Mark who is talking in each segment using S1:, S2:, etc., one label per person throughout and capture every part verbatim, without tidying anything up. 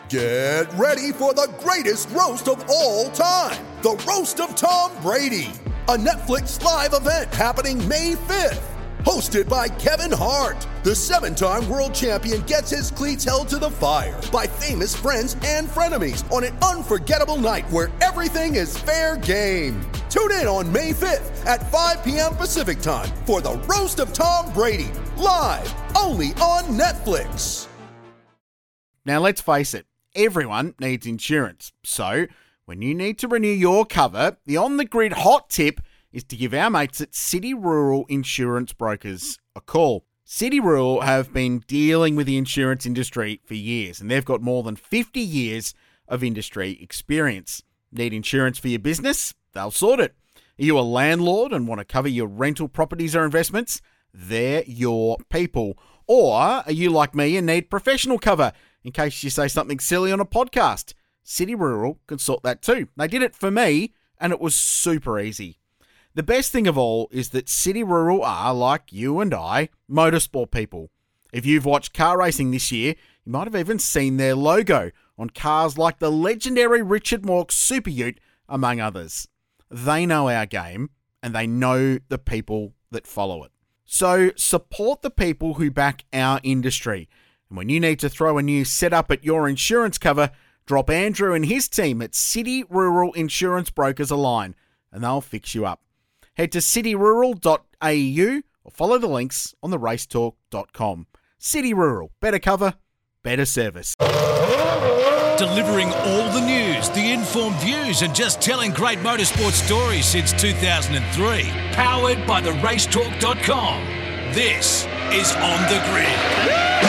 S1: Get ready for the greatest roast of all time, the Roast of Tom Brady, a Netflix live event happening May fifth. Hosted by Kevin Hart, the seven-time world champion gets his cleats held to the fire by famous friends and frenemies on an unforgettable night where everything is fair game. Tune in on May fifth at five p.m. Pacific time for the Roast of Tom Brady, live only on Netflix.
S2: Now, let's face it, everyone needs insurance. So, when you need to renew your cover, the on-the-grid hot tip is to give our mates at City Rural Insurance Brokers a call. City Rural have been dealing with the insurance industry for years, and they've got more than fifty years of industry experience. Need insurance for your business? They'll sort it. Are you a landlord and want to cover your rental properties or investments? They're your people. Or are you like me and need professional cover in case you say something silly on a podcast? City Rural can sort that too. They did it for me, and it was super easy. The best thing of all is that City Rural are, like you and I, motorsport people. If you've watched car racing this year, you might have even seen their logo on cars like the legendary Richard Mork's Super Ute, among others. They know our game, and they know the people that follow it. So support the people who back our industry. And when you need to throw a new setup at your insurance cover, drop Andrew and his team at City Rural Insurance Brokers a line, and they'll fix you up. Head to city rural dot a u or follow the links on the racetalk dot com. City Rural, better cover, better service.
S3: Delivering all the news, the informed views, and just telling great motorsport stories since two thousand three. Powered by the racetalk dot com. This is On the Grid.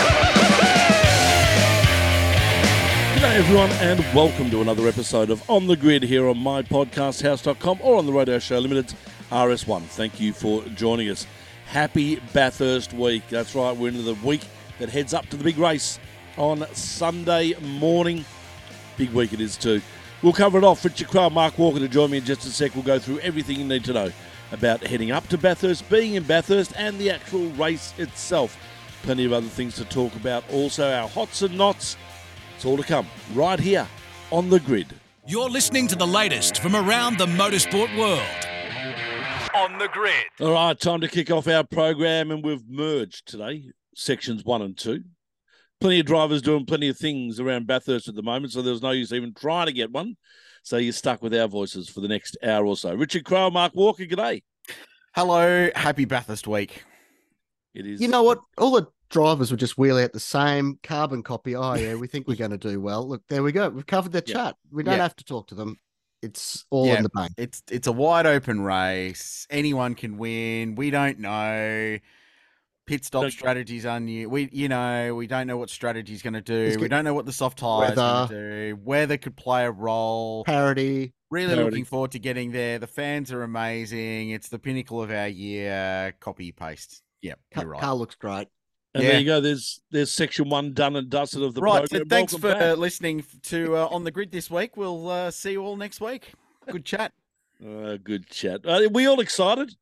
S4: G'day everyone, and welcome to another episode of On the Grid here on my podcast house dot com or on the Radio Show Limited's R S one. Thank you for joining us. Happy Bathurst week. That's right, we're into the week that heads up to the big race on Sunday morning. Big week it is too. We'll cover it off. Richard Craill, Mark Walker to join me in just a sec. We'll go through everything you need to know about heading up to Bathurst, being in Bathurst, and the actual race itself. Plenty of other things to talk about. Also, our hots and knots. It's all to come right here on The Grid.
S3: You're listening to the latest from around the motorsport world. On The Grid.
S4: All right, time to kick off our program, and we've merged today, sections one and two. Plenty of drivers doing plenty of things around Bathurst at the moment, so there's no use even trying to get one. So you're stuck with our voices for the next hour or so. Richard Craill, Mark Walker, g'day.
S2: Hello, happy Bathurst week.
S4: It is.
S5: You know what? All the drivers were just wheeling out the same carbon copy. Oh, yeah, we think we're going to do well. Look, there we go. We've covered their
S2: Yeah.
S5: chat. We don't
S2: Yeah.
S5: have to talk to them. It's all
S2: Yeah,
S5: in the bank.
S2: It's it's a wide open race. Anyone can win. We don't know. Pit stop
S4: Don't-
S2: strategies are new. We you know we don't know what strategy's going to do.
S5: It's
S2: We
S5: good-
S2: don't know what the soft tires going
S5: Weather.
S2: to do. Weather could play a role.
S5: Parody.
S2: Really
S4: Parity.
S2: looking forward to getting there. The fans are amazing. It's the pinnacle of our year. Copy paste. Yep,
S5: Ca-
S2: you're right.
S5: Car looks great.
S4: And
S2: Yeah.
S4: there you go. There's there's section one done and dusted of the
S2: Right. So
S4: program.
S2: thanks
S4: Welcome
S2: for
S4: back.
S2: listening to uh, On the Grid this week. We'll uh, see you all next week. Good chat.
S4: Uh, good chat. Are we all excited?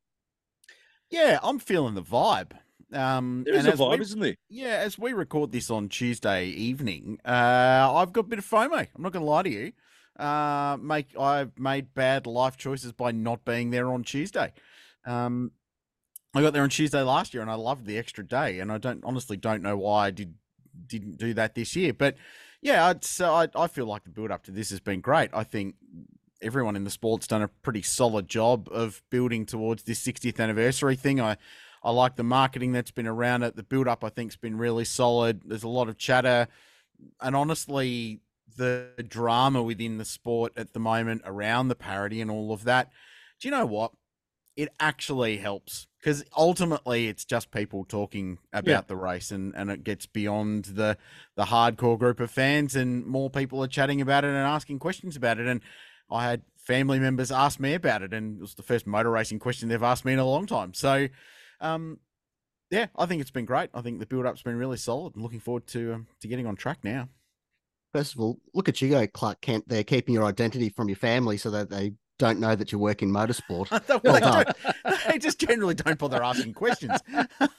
S2: Yeah, I'm feeling the vibe. Um,
S4: There is
S2: and
S4: a
S2: as
S4: vibe,
S2: we-
S4: isn't there?
S2: Yeah, as we record this on Tuesday evening, uh, I've got a bit of FOMO. I'm not going to lie to you. Uh, make I've made bad life choices by not being there on Tuesday. Um, I got there on Tuesday last year, and I loved the extra day. And I don't honestly don't know why I did didn't do that this year. But yeah, I'd, so I I feel like the build up to this has been great. I think everyone in the sport's done a pretty solid job of building towards this sixtieth anniversary thing. I I like the marketing that's been around it. The build up, I think, has been really solid. There's a lot of chatter, and honestly, the drama within the sport at the moment around the parody and all of that. Do you know what? It actually helps, because ultimately it's just people talking about
S4: Yeah.
S2: the race, and, and it gets beyond the the hardcore group of fans, and more people are chatting about it and asking questions about it. And I had family members ask me about it, and it was the first motor racing question they've asked me in a long time. So, um, yeah, I think it's been great. I think the build-up's been really solid. I'm looking forward to um, to getting on track now.
S5: First of all, look at you go, Clark Kent. They're keeping your identity from your family so that they don't know that you work in motorsport.
S2: Well,
S5: Well
S2: they,
S5: done.
S2: don't- they just generally don't bother asking questions.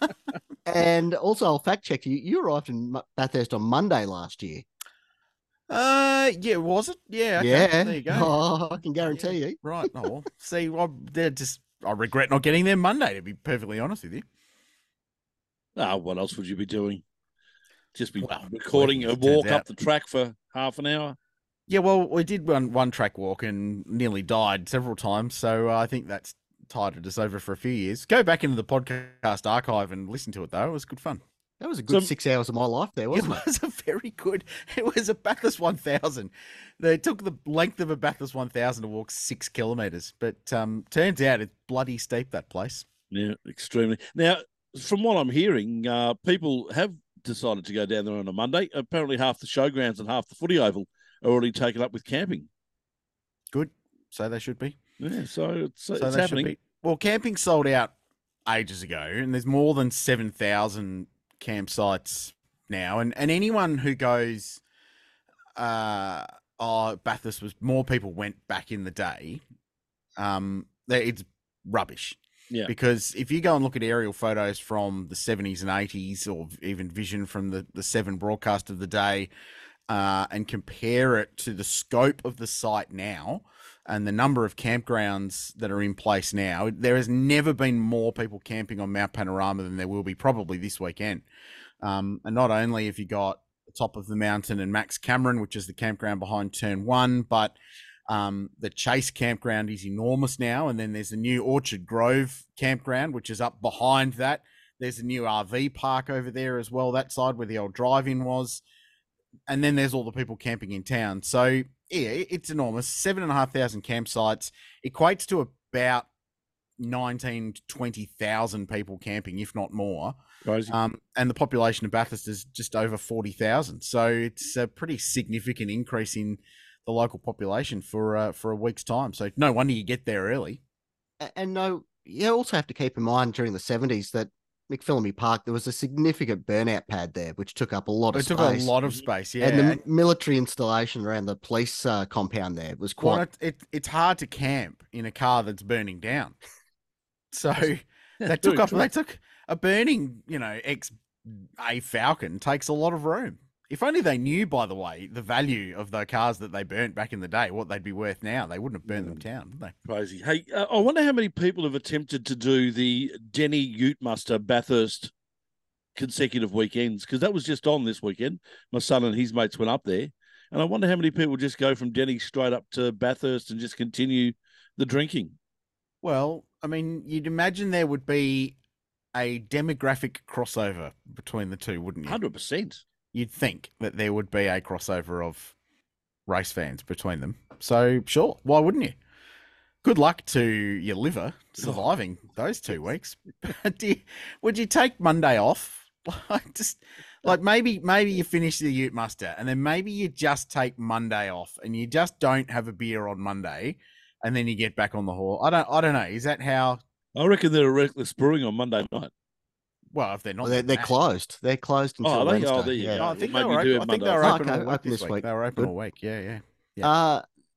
S5: And also, I'll fact check you. You arrived in Mo- Bathurst on Monday last year.
S2: Uh, yeah, was it? Yeah, okay.
S5: Yeah.
S2: There you go.
S5: Oh, I can guarantee
S2: Yeah,
S5: you.
S2: Right. Oh, well, see, well, they're just. I regret not getting there Monday. To be perfectly honest with you.
S4: Ah, what else would you be doing? Just be
S2: Well,
S4: recording a
S2: it turns
S4: walk
S2: out.
S4: up the track for half an hour?
S2: Yeah, well, we did one one track walk and nearly died several times. So uh, I think that's tided us over for a few years. Go back into the podcast archive and listen to it though. It was good fun.
S5: That was a good
S4: So-
S5: six hours of my life there, wasn't
S2: It
S5: it?
S2: was a very good. It was a Bathurst one thousand. They took the length of a Bathurst one thousand to walk six kilometres, but um, turns out it's bloody steep, that place.
S4: Yeah, extremely. Now, from what I'm hearing, uh, people have decided to go down there on a Monday. Apparently, half the showgrounds and half the footy oval are already taken up with camping.
S2: Good. So they should be.
S4: Yeah, so it's,
S2: So
S4: it's
S2: they should
S4: happening.
S2: be. Well, camping sold out ages ago, and there's more than seven thousand campsites now. And, and anyone who goes, uh, oh, Bathurst was more people went back in the day, um, they- it's rubbish.
S4: Yeah.
S2: Because if you go and look at aerial photos from the seventies and eighties, or even vision from the, the Seven broadcast of the day, uh, and compare it to the scope of the site now and the number of campgrounds that are in place now, there has never been more people camping on Mount Panorama than there will be probably this weekend. Um, and not only have you got the top of the mountain and Max Cameron, which is the campground behind Turn One, but um, the Chase campground is enormous now. And then there's the new Orchard Grove campground, which is up behind that. There's a new R V park over there as well, that side where the old drive-in was. And then there's all the people camping in town. So, yeah, it's enormous. Seven and a half thousand campsites equates to about nineteen to twenty thousand people camping, if not more.
S4: Crazy.
S2: Um, and the population of Bathurst is just over forty thousand. So it's a pretty significant increase in the local population for uh, for a week's time. So no wonder you get there early.
S5: A- And no, you also have to keep in mind during the seventies that McPhillamy Park, there was a significant burnout pad there, which took up a lot of
S2: It took
S5: space.
S2: a lot of space, yeah.
S5: And the military installation around the police uh, compound there was
S2: Well,
S5: quite.
S2: it, it, it's hard to camp in a car that's burning down. So they
S4: very
S2: took up.
S4: true.
S2: They took a burning, you know, ex a Falcon takes a lot of room. If only they knew, by the way, the value of the cars that they burnt back in the day, what they'd be worth now. They wouldn't have burnt them down, would they?
S4: Crazy. Hey, uh, I wonder how many people have attempted to do the Denny Ute Muster Bathurst consecutive weekends, because that was just on this weekend. My son and his mates went up there, and I wonder how many people just go from Denny straight up to Bathurst and just continue the drinking.
S2: Well, I mean, you'd imagine there would be a demographic crossover between the two, wouldn't you?
S4: one hundred percent.
S2: You'd think that there would be a crossover of race fans between them. So, sure, why wouldn't you? Good luck to your liver surviving those two weeks. Do you, would you take Monday off? Like just like maybe maybe you finish the Ute Muster and then maybe you just take Monday off and you just don't have a beer on Monday and then you get back on the horse. I don't I don't know. Is that how?
S4: I reckon they're a Reckless Brewing on Monday night.
S2: Well, if they're not,
S5: Well, they're, they're
S2: that-
S5: closed. They're closed
S4: Oh,
S5: until
S4: are they?
S5: Wednesday.
S4: Oh, there you
S5: yeah.
S4: go.
S2: Oh, I think
S4: Maybe
S2: they were
S4: do
S2: open,
S4: have
S2: I think they
S4: Monday
S2: were
S5: off.
S2: open
S5: Oh,
S2: all
S5: okay,
S2: week
S5: open
S2: this
S5: this
S2: week.
S5: week.
S2: They were open
S5: Good.
S2: all week. Yeah, yeah. Yeah.
S5: Uh,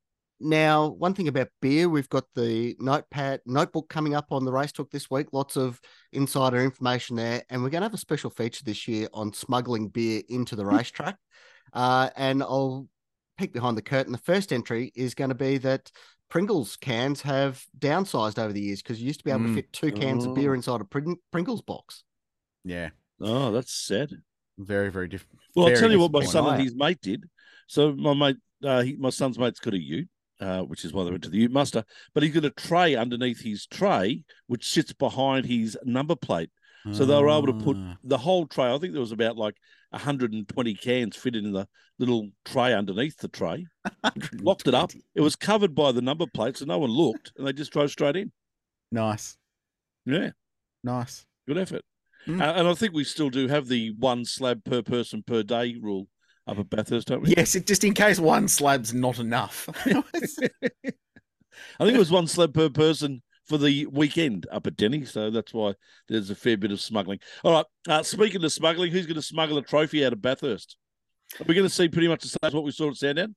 S5: now, one thing about beer, we've got the notepad notebook coming up on the Race Talk this week. Lots of insider information there, and we're going to have a special feature this year on smuggling beer into the racetrack. Uh, and I'll peek behind the curtain. The first entry is going to be that Pringles cans have downsized over the years because you used to be able
S2: Mm.
S5: to fit two cans of beer
S4: Oh.
S5: inside a Pring- Pringles box.
S2: Yeah.
S4: Oh, that's sad.
S2: Very, very different.
S4: Well, I'll
S2: Very
S4: tell you what my
S2: disappointing.
S4: son and his mate did. So my mate, uh, he, my son's mate's got a ute, uh, which is why they went to the Ute Muster. But he's got a tray underneath his tray, which sits behind his number plate. So they were able to put
S2: Ah.
S4: the whole tray. I think there was about like one hundred twenty cans fitted in the little tray underneath the tray. Locked it up. It was covered by the number plate, so no one looked, and they just drove straight in.
S2: Nice.
S4: Yeah,
S2: Nice.
S4: good effort.
S2: Mm.
S4: Uh, and I think we still do have the one slab per person per day rule up at Bathurst, don't we?
S2: Yes, it, just in case one slab's not enough.
S4: I think it was one slab per person for the weekend up at Denny, so that's why there's a fair bit of smuggling. All right, uh, speaking of smuggling, who's going to smuggle a trophy out of Bathurst? Are we going to see pretty much the same as what we saw at Sandown?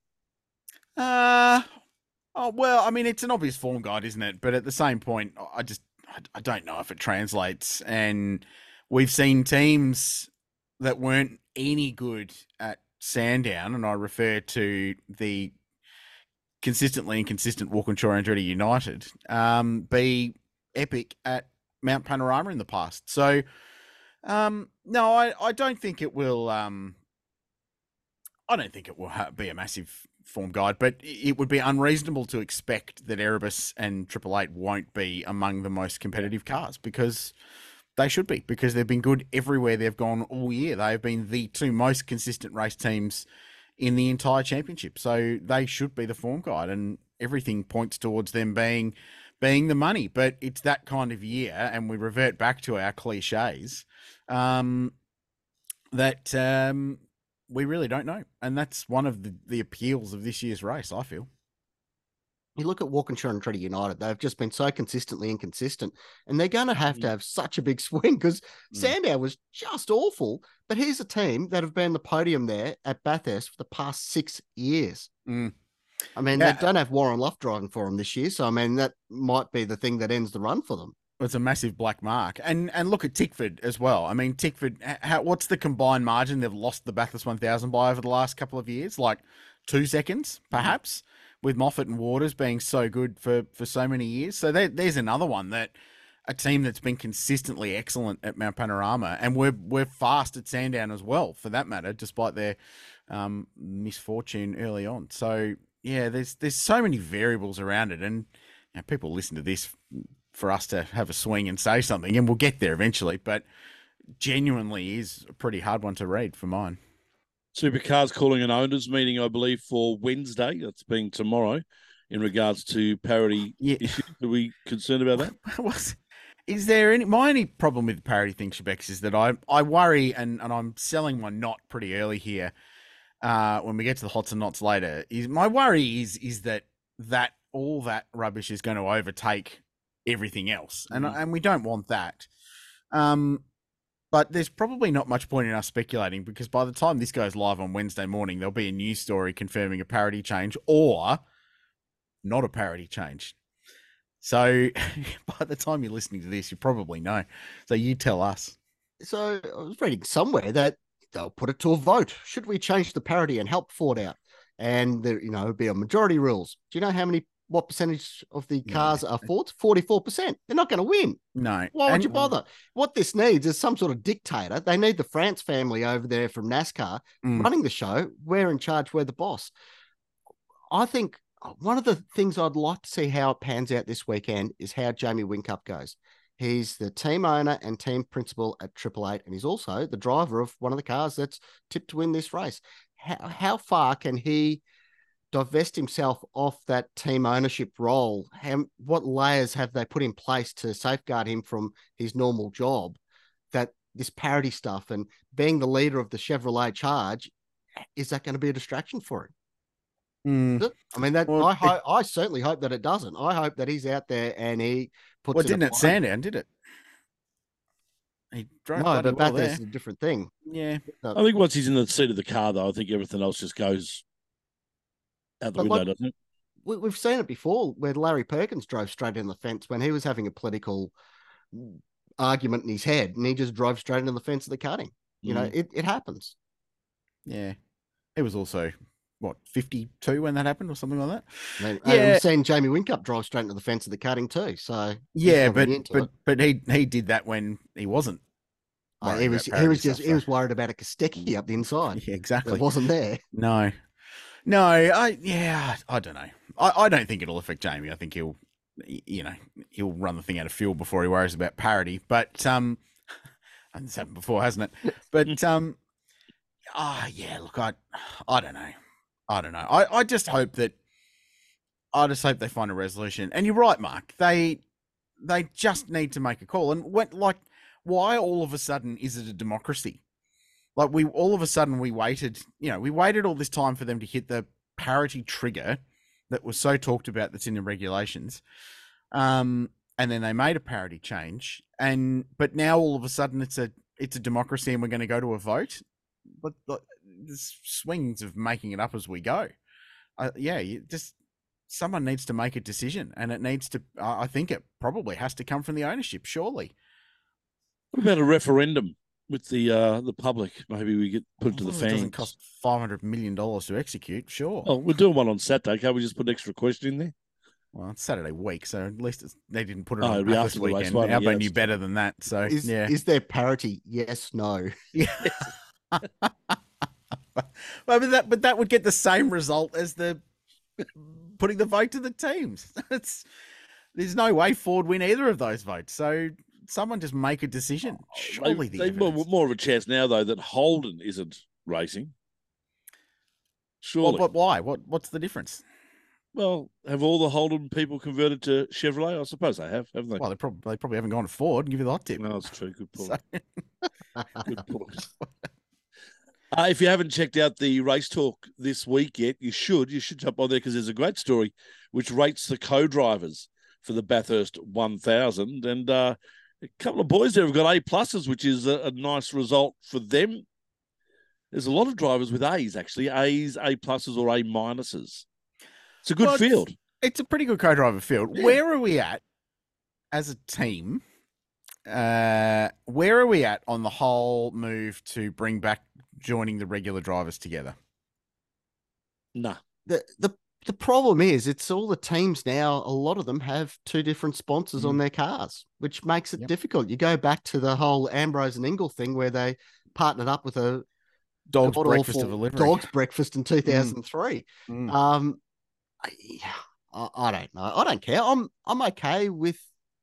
S2: uh, oh, well, I mean, it's an obvious form guide, isn't it? But at the same point, I just, I, I don't know if it translates. And we've seen teams that weren't any good at Sandown, and I refer to the consistently inconsistent Walkinshaw Andretti United, um, be epic at Mount Panorama in the past. So, um, no, I, I don't think it will. Um, I don't think it will ha- be a massive form guide, but it would be unreasonable to expect that Erebus and Triple Eight won't be among the most competitive cars, because they should be, because they've been good everywhere they've gone all year. They have been the two most consistent race teams in the entire championship. So they should be the form guide, and everything points towards them being being the money. But it's that kind of year, and we revert back to our cliches, um, that um, we really don't know. And that's one of the, the appeals of this year's race, I feel.
S5: You look at Walkinshaw and Andretti United, they've just been so consistently inconsistent, and they're going to have to have such a big swing, because mm. Sandown was just awful. But here's a team that have been on the podium there at Bathurst for the past six years.
S2: Mm.
S5: I mean,
S2: yeah.
S5: they don't have Warren Luff driving for them this year. So, I mean, that might be the thing that ends the run for them.
S2: It's a massive black mark. And and look at Tickford as well. I mean, Tickford, how, what's the combined margin they've lost the Bathurst one thousand by over the last couple of years? Like two seconds, perhaps, with Moffat and Waters being so good for, for so many years. So there, there's another one, that a team that's been consistently excellent at Mount Panorama. And we're, we're fast at Sandown as well, for that matter, despite their um, misfortune early on. So, yeah, there's there's so many variables around it. And you know, people listen to this for us to have a swing and say something, and we'll get there eventually, but genuinely is a pretty hard one to read for mine.
S4: Supercars calling an owners meeting, I believe, for Wednesday. That's being tomorrow, in regards to parity
S2: yeah.
S4: issues. Are we concerned about that?
S2: What's, is there any, my only problem with the parity thing, Shebex, is that I, I worry, and, and I'm selling my knot pretty early here, uh, when we get to the hots and knots later, is my worry is, is that, that all that rubbish is going to overtake everything else. And mm. and we don't want that. Um, but there's probably not much point in us speculating, because by the time this goes live on Wednesday morning, there'll be a news story confirming a parity change or not a parity change. So by the time you're listening to this, you probably know. So you tell us.
S5: So I was reading somewhere that they'll put it to a vote. Should we change the parity and help Ford out? And there, you know, it'd be a majority rules. Do you know how many what percentage of the cars yeah. are Fords? forty-four percent. They're not going to win.
S2: No.
S5: Why would
S2: and,
S5: you bother? What this needs is some sort of dictator. They need the France family over there from NASCAR mm. running the show. We're in charge. We're the boss. I think one of the things I'd like to see how it pans out this weekend is how Jamie Whincup goes. He's the team owner and team principal at Triple Eight, and he's also the driver of one of the cars that's tipped to win this race. How, how far can he divest himself off that team ownership role? How, what layers have they put in place to safeguard him from his normal job? That this parity stuff and being the leader of the Chevrolet charge, is that going to be a distraction for him?
S2: Mm.
S5: I mean, that
S2: well,
S5: I hope, I certainly hope that it doesn't. I hope that he's out there and he puts.
S2: Well,
S5: it
S2: didn't
S5: apart.
S2: it Sandown, did it? He drove
S5: no, but
S2: well
S5: Bathurst is a different thing.
S2: Yeah,
S5: no.
S4: I think once he's in the seat of the car, though, I think everything else just goes out the
S5: but
S4: window,
S5: like,
S4: doesn't it?
S5: We, we've seen it before, where Larry Perkins drove straight in the fence when he was having a political argument in his head, and he just drove straight into the fence of the cutting. You mm. know, it, it happens.
S2: Yeah, it was also what fifty-two when that happened, or something like that.
S5: I mean,
S2: yeah,
S5: I've seen Jamie Whincup drive straight into the fence of the cutting too. So
S2: yeah, but but it. but he he did that when he wasn't.
S5: Uh, he was he was just stuff, he was worried about a Kostecki up the inside.
S2: Yeah, exactly.
S5: It wasn't there.
S2: No, no. I yeah. I don't know. I, I don't think it'll affect Jamie. I think he'll, you know, he'll run the thing out of fuel before he worries about parity. But um, and this happened before, hasn't it? But um, ah, oh, yeah. Look, I I don't know. I don't know. I, I just hope that I just hope they find a resolution. And you're right, Mark. They they just need to make a call. And what like. Why all of a sudden is it a democracy? Like we all of a sudden we waited, you know, we waited all this time for them to hit the parity trigger that was so talked about that's in the regulations. Um, and then they made a parity change. And but now all of a sudden it's a it's a democracy and we're going to go to a vote. But, but there's swings of making it up as we go. Uh, yeah, you just someone needs to make a decision, and it needs to. Uh, I think it probably has to come from the ownership, surely.
S4: What about a referendum with the uh, the public. Maybe we get put it to the
S2: Well,
S4: fans.
S2: It doesn't cost five hundred million dollars to execute, sure.
S4: Oh, we're doing one on Saturday. Can't we just put an extra question in there?
S2: Well, it's Saturday week, so at least it's, they didn't put it
S4: Oh,
S2: on
S4: it'll be
S2: this
S4: after the race,
S2: weekend.
S4: won't it?
S2: Albo
S4: Yeah,
S2: knew
S4: it's
S2: better than that, so
S5: Is
S2: yeah.
S5: is there parity? Yes, no.
S2: Yeah. but that but that would get the same result as the putting the vote to the teams. It's there's no way Ford win either of those votes. So someone just make a decision. Surely
S4: they,
S2: the
S4: they've more,
S2: evidence.
S4: more of a chance now though that Holden isn't racing. Surely.
S2: Well, but why? What what's the difference?
S4: Well, have all the Holden people converted to Chevrolet? I suppose they have, haven't they?
S2: Well, they probably they probably haven't gone to Ford. Give you the hot tip.
S4: No, that's true. Good point.
S2: So-
S4: Good point. Uh, if you haven't checked out the Race Talk this week yet, you should. You should jump on there because there's a great story which rates the co-drivers for the Bathurst one thousand. And uh, a couple of boys there have got A pluses, which is a, a nice result for them. There's a lot of drivers with A's, actually. A's, A pluses, or A minuses. It's a good
S2: Well, it's-
S4: field.
S2: It's a pretty good co-driver field.
S4: Yeah.
S2: Where are we at as a team? Uh, where are we at on the whole move to bring back joining the regular drivers together?
S4: Nah.
S5: The the the problem is it's all the teams now, a lot of them have two different sponsors on
S2: Mm.
S5: their cars, which makes it
S2: Yep.
S5: difficult. You go back to the whole Ambrose and Ingle thing where they partnered up with a
S2: Dog's
S5: god
S2: breakfast
S5: awful
S2: of delivery.
S5: Dog's breakfast in two thousand three.
S2: Mm.
S5: Um, I, I, I don't know. I don't care. I'm I'm okay with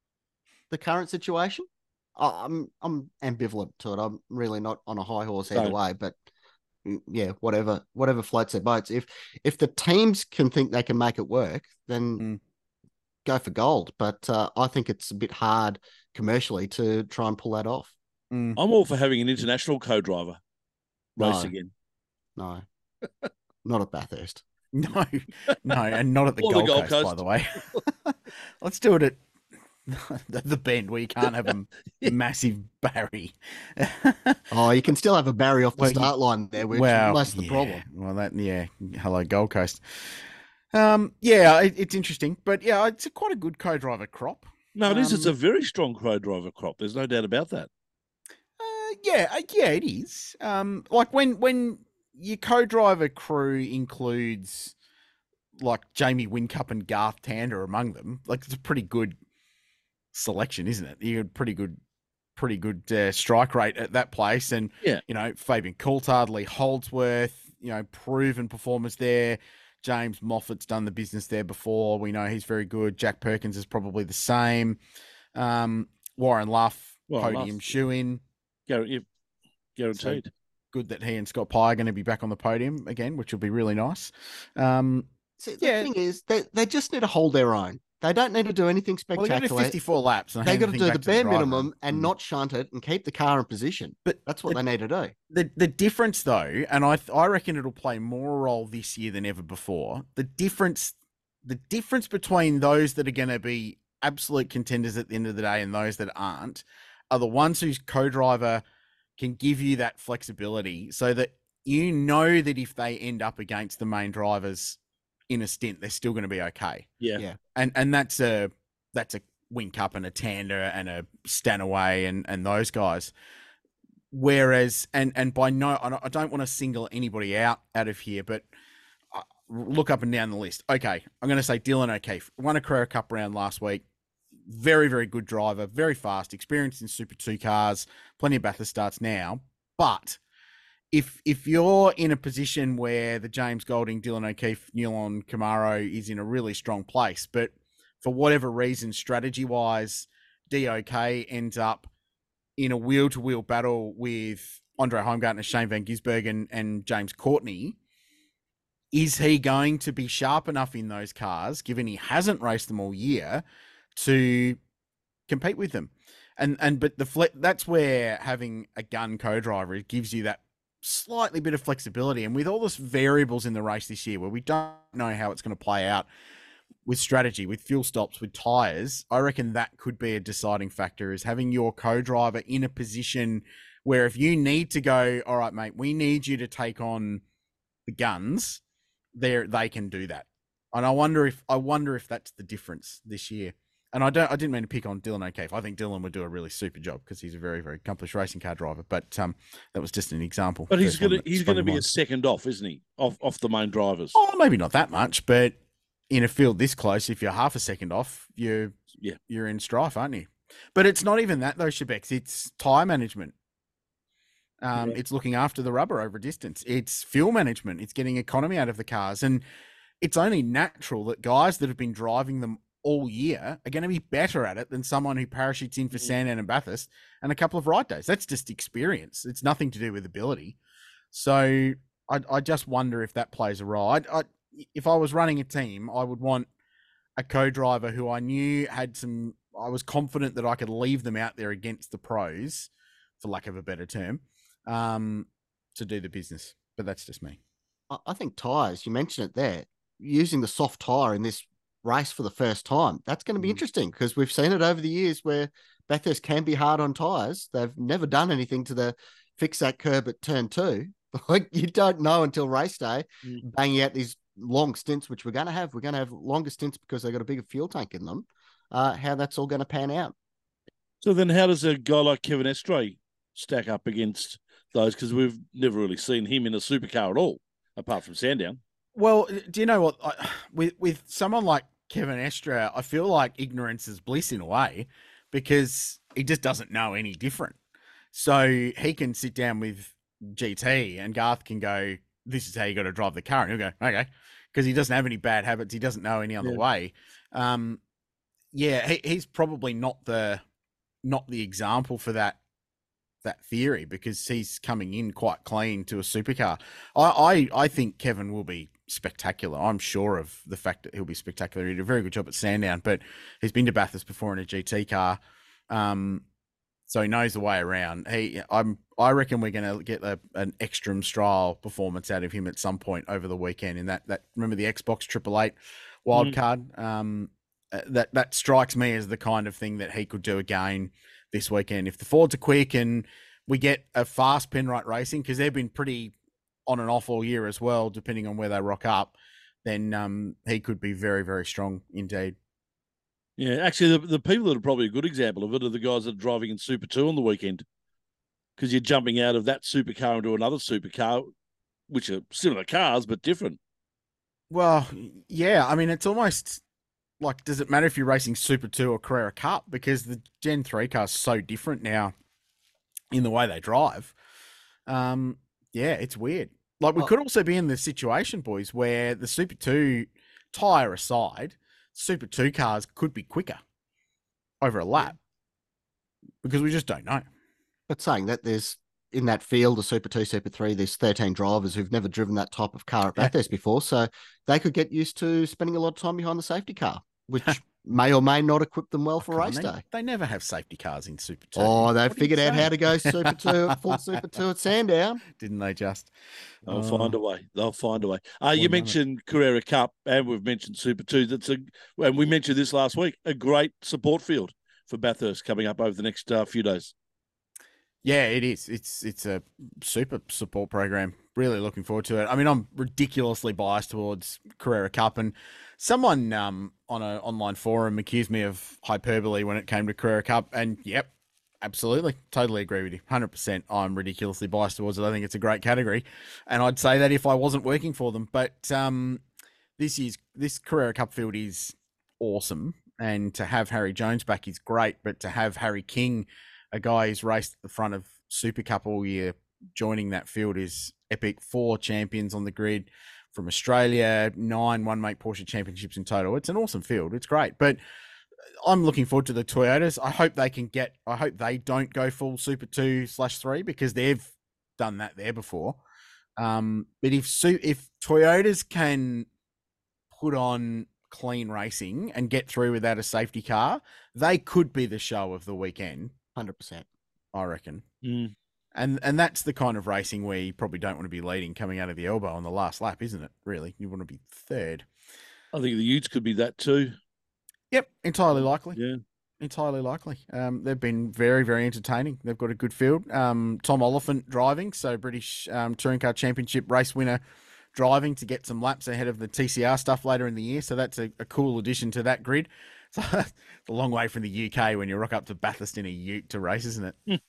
S5: the current situation. I, I'm I'm ambivalent to it. I'm really not on a high horse either
S4: Same.
S5: way. But mm, yeah, whatever whatever floats their boats. If if the teams can think they can make it work, then
S2: Mm.
S5: go for gold. But uh, I think it's a bit hard commercially to try and pull that off.
S2: Mm.
S4: I'm all for having an international co-driver race
S5: No.
S4: again.
S5: No, not at Bathurst.
S2: No, no, and not at the,
S4: Or the
S2: Gold,
S4: Gold
S2: Coast, by
S4: Coast.
S2: the way. Let's do it at the, the Bend where you can't have a massive Barry.
S5: Oh, you can still have a Barry off the
S2: Well, you-
S5: start line there, which
S2: well,
S5: that's the
S2: yeah.
S5: problem.
S2: Well, that yeah, hello Gold Coast. Um, yeah, it, it's interesting, but yeah, it's a, quite a good co-driver crop.
S4: No, it is. It's a
S2: Um,
S4: very strong co-driver crop. There's no doubt about that.
S2: Uh, yeah, uh, yeah, it is. Um, like when when your co-driver crew includes like Jamie Whincup and Garth Tander among them, like it's a pretty good selection, isn't it? You got pretty good, pretty good uh, strike rate at that place, and
S4: Yeah.
S2: you know Fabian Coulthard, Lee Holdsworth, you know, proven performers there. James Moffat's done the business there before. We know he's very good. Jack Perkins is probably the same. Um, Warren Luff,
S4: Warren
S2: podium
S4: Luff.
S2: shoe-in.
S4: Guar- yeah, guaranteed.
S2: Good that he and Scott Pye are going to be back on the podium again, which will be really nice. Um,
S5: See, the
S2: Yeah.
S5: thing is, they, they just need to hold their own. They don't need to do anything
S2: well, they got to do
S5: spectacular.
S2: fifty-four laps. And
S5: They
S2: hand
S5: got to
S2: thing
S5: do
S2: back
S5: the
S2: to
S5: bare
S2: driver.
S5: minimum and
S2: Mm.
S5: not shunt it and keep the car in position.
S2: But
S5: That's what
S2: the,
S5: they need to do.
S2: the the difference, though, and I th- I reckon it'll play more a role this year than ever before. The difference, the difference between those that are going to be absolute contenders at the end of the day and those that aren't, are the ones whose co-driver can give you that flexibility, so that you know that if they end up against the main drivers in a stint, they're still going to be okay.
S4: Yeah.
S5: Yeah.
S2: And and that's a that's a Whincup and a Tander and a Stanaway and and those guys. Whereas and and by no, I don't- I don't want to single anybody out out of here, but uh, look up and down the list. Okay, I'm going to say Dylan O'Keefe won a Carrera Cup round last week. Very very good driver, very fast, experienced in Super Two cars, plenty of Bathurst starts now. But if if you're in a position where the James Golding, Dylan O'Keefe, Newlon Camaro is in a really strong place, but for whatever reason, strategy-wise, D O K ends up in a wheel-to-wheel battle with Andre Heimgartner, Shane Van Gisbergen, and James Courtney, is he going to be sharp enough in those cars, given he hasn't raced them all year, to compete with them? And and but the fle- that's where having a gun co-driver, it gives you that slightly bit of flexibility. And with all this variables in the race this year, where we don't know how it's going to play out with strategy, with fuel stops, with tires, I reckon that could be a deciding factor, is having your co-driver in a position where if you need to go, all right, mate, we need you to take on the guns, there they can do that. And I wonder if I wonder if that's the difference this year. And I don't, I didn't mean to pick on Dylan O'Keefe. I think Dylan would do a really super job because he's a very, very accomplished racing car driver. But um, that was just an example.
S4: But he's
S2: First one
S4: gonna
S2: that
S4: he's
S2: sprung
S4: gonna
S2: to
S4: be a
S2: mind.
S4: second off, isn't he? Off off the main drivers.
S2: Oh, maybe not that much, but in a field this close, if you're half a second off, you're
S4: Yeah.
S2: you're in strife, aren't you? But it's not even that though, Shebex. It's tyre management. Um,
S4: Yeah.
S2: It's looking after the rubber over distance. It's fuel management. It's getting economy out of the cars, and it's only natural that guys that have been driving them all year are going to be better at it than someone who parachutes in for
S4: Mhm.
S2: Sandown and Bathurst and a couple of ride days. That's just experience. It's nothing to do with ability. So I, I just wonder if that plays a role. I, I, if I was running a team, I would want a co-driver who I knew had some, I was confident that I could leave them out there against the pros, for lack of a better term, um, to do the business. But that's just me.
S5: I- I think tyres, you mentioned it there, using the soft tyre in this race for the first time. That's going to be
S2: Mm.
S5: interesting because we've seen it over the years where Bathurst can be hard on tyres. They've never done anything to the fix that curb at turn two. Like you don't know until race day,
S4: Mm.
S5: banging out these long stints, which we're going to have. We're going to have longer stints because they've got a bigger fuel tank in them. Uh, how that's all going to pan out.
S4: So then, how does a guy like Kevin Estray stack up against those? Because we've never really seen him in a supercar at all, apart from Sandown.
S2: Well, do you know what? I, with with someone like Kevin Estra, I feel like ignorance is bliss in a way because he just doesn't know any different. So he can sit down with G T and Garth can go, this is how you got to drive the car. And he'll go, okay. Because he doesn't have any bad habits. He doesn't know any other
S4: Yeah.
S2: way. Um, yeah, he, he's probably not the not the example for that that theory because he's coming in quite clean to a supercar. I, I, I think Kevin will be spectacular. I'm sure of the fact that he'll be spectacular. He did a very good job at Sandown, but he's been to Bathurst before in a G T car. Um, so he knows the way around. He, I'm, I reckon we're going to get a, an extra style performance out of him at some point over the weekend. In that, that remember the Xbox Triple Eight wild
S4: Mm.
S2: card. Um, uh, that that strikes me as the kind of thing that he could do again this weekend. If the Fords are quick and we get a fast Penrite Racing, because they've been pretty on and off all year as well, depending on where they rock up, then um, he could be very, very strong indeed.
S4: Yeah, actually, the, the people that are probably a good example of it are the guys that are driving in Super two on the weekend, because you're jumping out of that supercar into another supercar, which are similar cars but different.
S2: Well, yeah, I mean, it's almost like, does it matter if you're racing Super two or Carrera Cup? Because the Gen three car's so different now in the way they drive. Um, yeah, it's weird. Like, we
S5: Well-
S2: could also be in the situation, boys, where the Super two, tyre aside, Super two cars could be quicker over a lap because we just don't know.
S5: But saying that, there's in that field, the Super two, Super three, there's thirteen drivers who've never driven that type of car at
S2: Yeah.
S5: Bathurst before. So they could get used to spending a lot of time behind the safety car, which may or may not equip them well for
S2: Come on,
S5: race
S2: they,
S5: day.
S2: they never have safety cars in Super two.
S5: Oh, they've
S2: What are you
S5: figured out how
S2: saying?
S5: to go Super two, full Super two at Sandown.
S2: Didn't they just?
S4: They'll
S2: Oh.
S4: find a way. They'll find a way. Uh, you
S2: One moment.
S4: mentioned Carrera Cup, and we've mentioned Super two. That's a, and we mentioned this last week. A great support field for Bathurst coming up over the next uh, few days.
S2: Yeah, it is. It's it's a super support program. Really looking forward to it. I mean, I'm ridiculously biased towards Carrera Cup, and someone um, on an online forum accused me of hyperbole when it came to Carrera Cup, and yep, absolutely, totally agree with you, one hundred percent. I'm ridiculously biased towards it. I think it's a great category, and I'd say that if I wasn't working for them. But um, this year's this Carrera Cup field is awesome, and to have Harry Jones back is great, but to have Harry King, a guy who's raced at the front of Super Cup all year, joining that field is epic. Four champions on the grid from Australia, nine one-make Porsche championships in total. It's an awesome field. It's great. But I'm looking forward to the Toyotas. I hope they can get, I hope they don't go full Super two slash three because they've done that there before. Um, but if, Su- if Toyotas can put on clean racing and get through without a safety car, they could be the show of the weekend.
S5: one hundred percent.
S2: I reckon.
S4: Mm.
S2: And and that's the kind of racing where you probably don't want to be leading coming out of the elbow on the last lap, isn't it? Really, you want to be third.
S4: I think the Utes could be that too.
S2: Yep, entirely likely.
S4: Yeah.
S2: Entirely likely. Um, they've been very, very entertaining. They've got a good field. Um, Tom Oliphant driving, so British um, Touring Car Championship race winner driving to get some laps ahead of the T C R stuff later in the year. So that's a, a cool addition to that grid. So it's a long way from the U K when you rock up to Bathurst in a ute to race, isn't it?
S4: Yeah,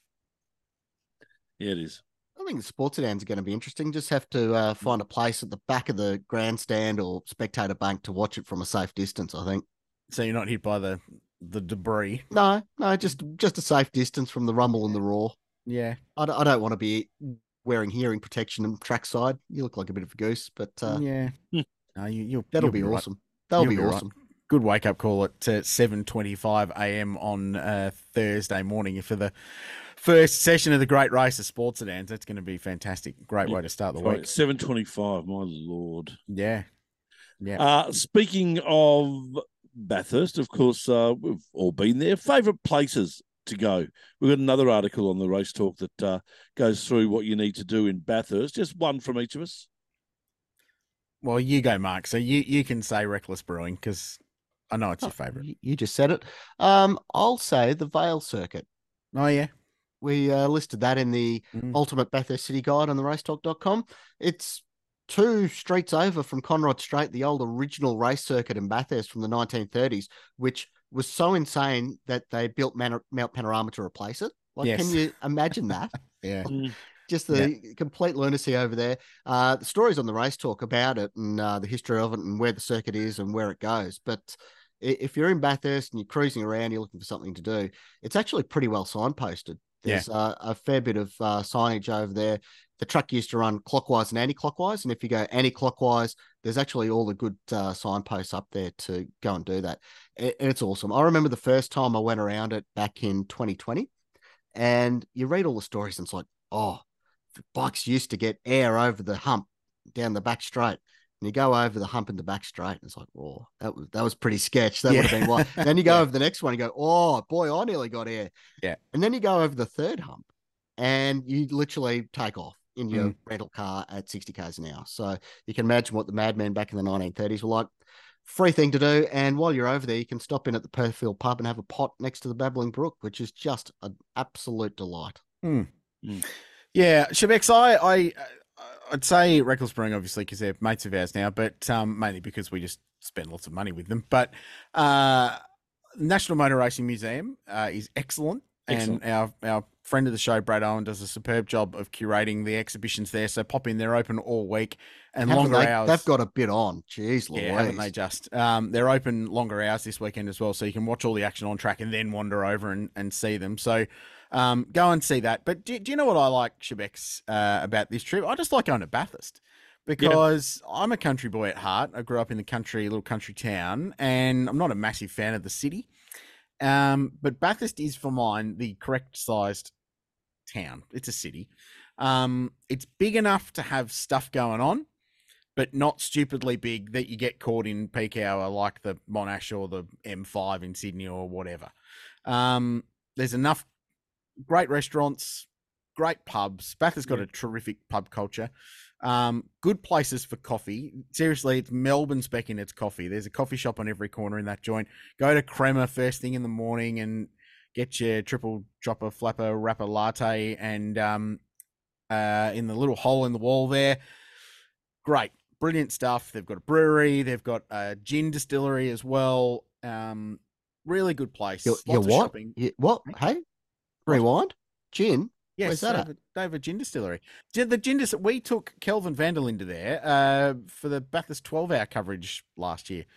S4: it is.
S5: I think the sports sedans are going to be interesting. Just have to uh, find a place at the back of the grandstand or spectator bank to watch it from a safe distance, I think.
S2: So you're not hit by the the debris.
S5: No, no, just just a safe distance from the rumble and the roar.
S2: Yeah.
S5: I don't, I don't want to be wearing hearing protection and trackside. You look like a bit of a goose, but uh,
S2: yeah. No, you, you'll,
S5: that'll
S2: you'll
S5: be
S2: right.
S5: awesome. That'll
S2: You'll
S5: be,
S2: be right.
S5: awesome.
S2: Good wake up call at uh, seven twenty-five a.m. on uh, Thursday morning for the first session of the Great Race of Sports Sedans. That's going to be fantastic. Great way to start the week.
S4: seven twenty-five, my lord.
S2: Yeah. Yeah.
S4: Uh, speaking of Bathurst, of course, uh, we've all been there. Favourite places to go? We've got another article on the Race Talk that uh, goes through what you need to do in Bathurst. Just one from each of us.
S2: Well, you go, Mark. So you, you can say Reckless Brewing because I know it's
S5: Oh,
S2: your favourite.
S5: you- You just said it. Um, I'll say the Vale Circuit.
S2: Oh, yeah.
S5: We uh, listed that in the
S2: Mm.
S5: Ultimate Bathurst City Guide on the racetalk dot com. It's two streets over from Conrod Straight, the old original race circuit in Bathurst from the nineteen thirties, which was so insane that they built Man- Mount Panorama to replace it. Like,
S2: Yes.
S5: can you imagine that?
S2: Yeah.
S5: Just the complete lunacy over there. Uh, the stories on the Race Talk about it and uh, the history of it and where the circuit is and where it goes. But i- if you're in Bathurst and you're cruising around, you're looking for something to do, it's actually pretty well signposted. There's uh, a fair bit of uh, signage over there. The track used to run clockwise and anti-clockwise, and if you go anti-clockwise, there's actually all the good uh, signposts up there to go and do that. It, it's awesome. I remember the first time I went around it back in twenty twenty, and you read all the stories, and it's like, oh, bikes used to get air over the hump down the back straight. And you go over the hump in the back straight, and it's like, oh, that was that was pretty sketch. That
S2: Yeah.
S5: would have been what. Then you go
S2: Yeah.
S5: over the next one, you go, oh boy, I nearly got air.
S2: Yeah.
S5: And then you go over the third hump, and you literally take off in your
S2: Mm.
S5: rental car at sixty k's an hour. So you can imagine what the madmen back in the nineteen thirties were like. Free thing to do, and while you're over there, you can stop in at the Perthfield pub and have a pot next to the Babbling Brook, which is just an absolute delight.
S2: Mm.
S4: Mm.
S2: Yeah, Shebex, I, I, I'd say Reckless Brewing, obviously, because they're mates of ours now, but um, mainly because we just spend lots of money with them. But uh, National Motor Racing Museum uh, is excellent,
S4: Excellent.
S2: and our our friend of the show, Brad Owen, does a superb job of curating the exhibitions there. So pop in; they're open all week and
S5: Haven't
S2: longer
S5: they,
S2: hours.
S5: They've got a bit on. Jeez,
S2: Yeah,
S5: Louise.
S2: haven't they just? Um, they're open longer hours this weekend as well, so you can watch all the action on track and then wander over and, and see them. So um, go and see that. But do, do you know what I like, Shebex, uh, about this trip? I just like going to Bathurst because I'm a country boy at heart. I grew up in the country, little country town, and I'm not a massive fan of the city. Um, but Bathurst is, for mine, the correct sized town. It's a city. Um, it's big enough to have stuff going on, but not stupidly big that you get caught in peak hour like the Monash or the M five in Sydney or whatever. Um, there's enough great restaurants, great pubs. Bath has got a terrific pub culture. Um, good places for coffee. Seriously, it's Melbourne spec in its coffee. There's a coffee shop on every corner in that joint. Go to Crema first thing in the morning and get your triple chopper flapper wrapper latte and um, uh, in the little hole in the wall there. Great. Brilliant stuff. They've got a brewery. They've got a gin distillery as well. Um, really good place.
S5: You,
S2: Lots
S5: you
S2: of
S5: what?
S2: shopping.
S5: You, what? Hey, rewind. Gin.
S2: Yes,
S5: Where's that
S2: they
S5: at?
S2: have, a, they have a gin distillery. Gin- The gin dis- we took Kelvin Vandal into there uh, for the Bathurst twelve hour coverage last year.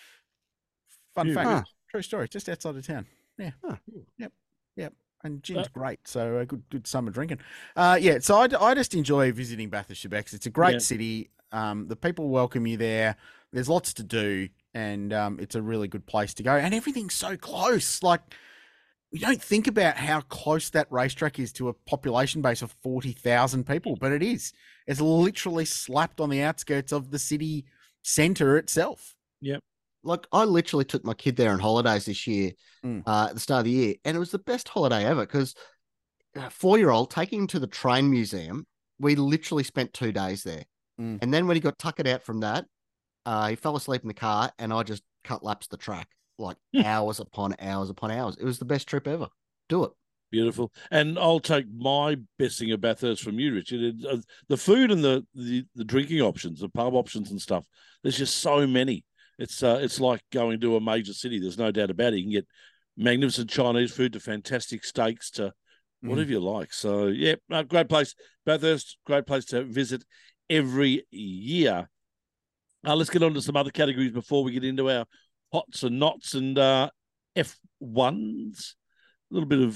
S2: Fun
S4: Yeah.
S2: fact,
S5: Huh.
S2: true story, just outside of town. Yeah,
S5: Huh.
S2: yep, yep. And gin's
S4: Uh,
S2: great, so uh, good, good summer drinking. Uh, yeah, so I, I just enjoy visiting Bathurst, Shebex. It's a great
S4: Yeah.
S2: city. Um, the people welcome you there. There's lots to do, and um, it's a really good place to go. And everything's so close. Like, we don't think about how close that racetrack is to a population base of forty thousand people, but it is. It's literally slapped on the outskirts of the city centre itself.
S5: Like, I literally took my kid there on holidays this year,
S2: Mm.
S5: uh, at the start of the year, and it was the best holiday ever because a four-year-old taking him to the train museum, we literally spent two days there.
S2: Mm.
S5: And then when he got tuckered out from that, uh, he fell asleep in the car, and I just cut laps the track like hours upon hours upon hours. It was the best trip ever. Do it.
S4: Beautiful. And I'll take my best thing of Bathurst from you, Richard. It, uh, the food and the, the the drinking options, the pub options and stuff. There's just so many. It's uh, it's like going to a major city. There's no doubt about it. You can get magnificent Chinese food to fantastic steaks to whatever mm. you like. So, yeah, no, great place. Bathurst, great place to visit every year. Uh, let's get on to some other categories before we get into our hots and knots and uh, F ones. A little bit of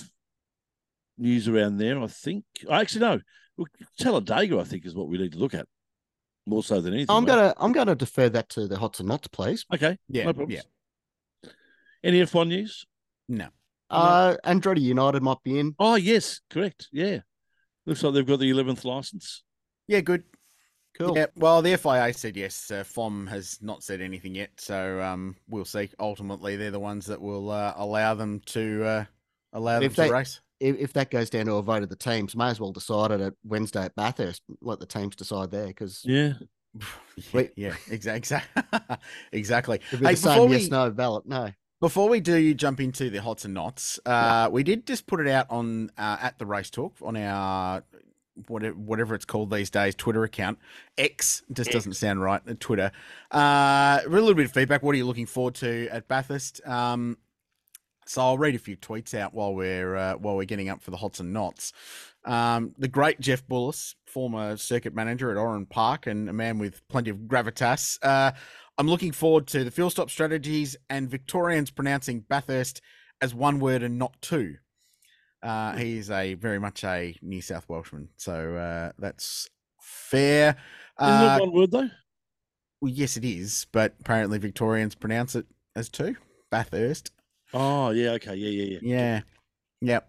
S4: news around there, I think. Actually, no. Talladega, I think, is what we need to look at more so than anything.
S5: I'm
S4: right?
S5: gonna I'm gonna defer that to the hots and knots, please.
S4: Okay,
S2: yeah,
S4: no problems.
S2: Yeah.
S4: Any F one news?
S2: No.
S5: Uh, Andretti United might be in.
S4: Oh yes, correct. Yeah, looks like they've got the eleventh license.
S2: Yeah, good.
S5: Cool.
S2: Yeah, well, the F I A said yes. Uh, F O M has not said anything yet, so um, we'll see. Ultimately, they're the ones that will uh, allow them to uh, allow them
S5: if
S2: to
S5: they,
S2: race.
S5: If, if that goes down to a vote of the teams, may as well decide it at Wednesday at Bathurst. Let the teams decide there, because
S4: yeah,
S2: yeah, yeah, exactly, exactly.
S5: It'll be
S2: hey,
S5: the same yes no ballot. No.
S2: Before we do jump into the hots and knots, uh, yeah. we did just put it out on uh, at the Race Talk on our whatever, whatever it's called these days, Twitter account. X just X. doesn't sound right. Twitter. Uh, a little bit of feedback. What are you looking forward to at Bathurst? Um, so I'll read a few tweets out while we're uh, while we're getting up for the hots and knots. Um, the great Jeff Bullis, former circuit manager at Oran Park and a man with plenty of gravitas. Uh, I'm looking forward to the fuel stop strategies and Victorians pronouncing Bathurst as one word and not two. Uh, he's a very much a New South Welshman, so uh, that's fair.
S4: Isn't
S2: uh,
S4: it one word though?
S2: Well, yes, it is, but apparently Victorians pronounce it as two. Bathurst.
S4: Oh yeah, okay, yeah, yeah,
S2: yeah, yeah, yep.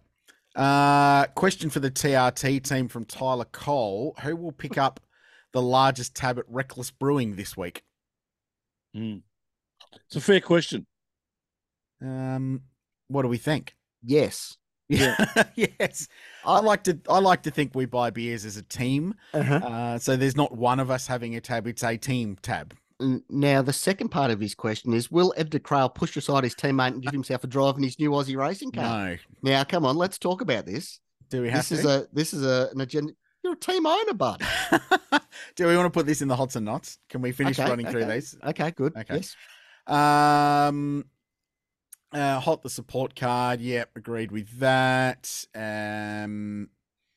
S2: Uh, question for the T R T team from Tyler Cole: who will pick up the largest tab at Reckless Brewing this week?
S4: Mm. It's a fair question.
S2: Um, what do we think?
S5: Yes.
S2: Yeah. Yes. I like to I like to think we buy beers as a team.
S5: Uh-huh.
S2: Uh, so there's not one of us having a tab, it's a team tab.
S5: Now, the second part of his question is, will Ed de Crail push aside his teammate and give himself a drive in his new Aussie racing car?
S2: No.
S5: Now, come on, let's talk about this.
S2: Do we have
S5: this
S2: to?
S5: Is a, this is a, an agenda. You're a team owner, bud.
S2: Do we want to put this in the hots and knots? Can we finish
S5: okay,
S2: running
S5: okay.
S2: through these?
S5: Okay, good.
S2: Okay.
S5: Yes.
S2: Um, uh, hot the support card. Yep, agreed with that. Um,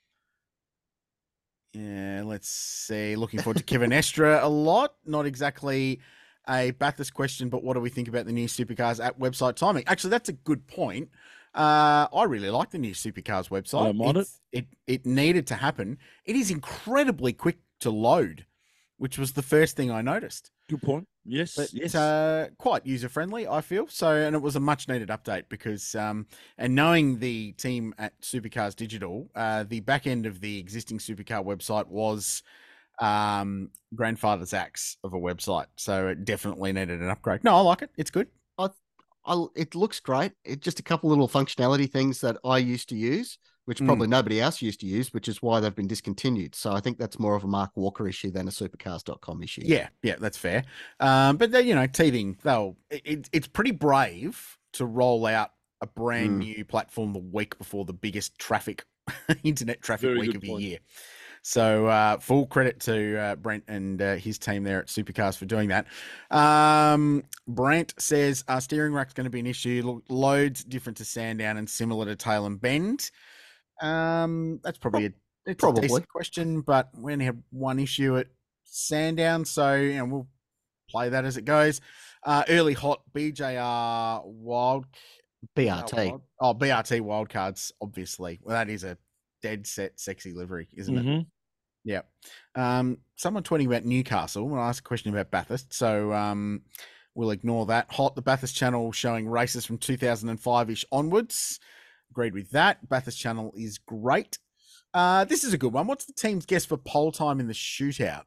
S2: yeah, let's see. Looking forward to Kevin Estra a lot. Not exactly a Bathurst question, but what do we think about the new supercars at website timing? Actually, that's a good point. Uh, I really like the new supercars website.
S4: I don't mind it.
S2: It it needed to happen. It is incredibly quick to load, which was the first thing I noticed.
S4: Good point. Yes,
S2: but,
S4: yes.
S2: Uh, quite user friendly, I feel. So, and it was a much needed update because, um, and knowing the team at Supercars Digital, uh, the back end of the existing Supercar website was um, grandfather's axe of a website. So it definitely needed an upgrade. No, I like it. It's good.
S5: I, I, it looks great. It's just a couple little functionality things that I used to use, which probably mm. nobody else used to use, which is why they've been discontinued. So I think that's more of a Mark Walker issue than a supercars dot com issue.
S2: Yeah, yeah, that's fair. Um, but, they, you know, teething, they'll, it, it's pretty brave to roll out a brand mm. new platform the week before the biggest traffic, internet traffic
S4: Very
S2: week of
S4: point.
S2: the year. So uh, full credit to uh, Brent and uh, his team there at Supercars for doing that. Um, Brent says our steering rack's going to be an issue. Loads different to Sandown and similar to Tail and Bend. Um, that's probably a, it's probably. a decent question, but we only have one issue at Sandown, so you know we'll play that as it goes. Uh, early hot B J R wild
S5: B R T.
S2: Uh, wild, oh, B R T wildcards, obviously. Well, that is a dead set sexy livery, isn't
S4: mm-hmm.
S2: it? Yeah. Um, someone tweeting about Newcastle. I'm going to ask a question about Bathurst, so um, we'll ignore that. Hot, the Bathurst channel showing races from two thousand five-ish onwards. Agreed with that. Bathurst channel is great. Uh, this is a good one. What's the team's guess for pole time in the shootout?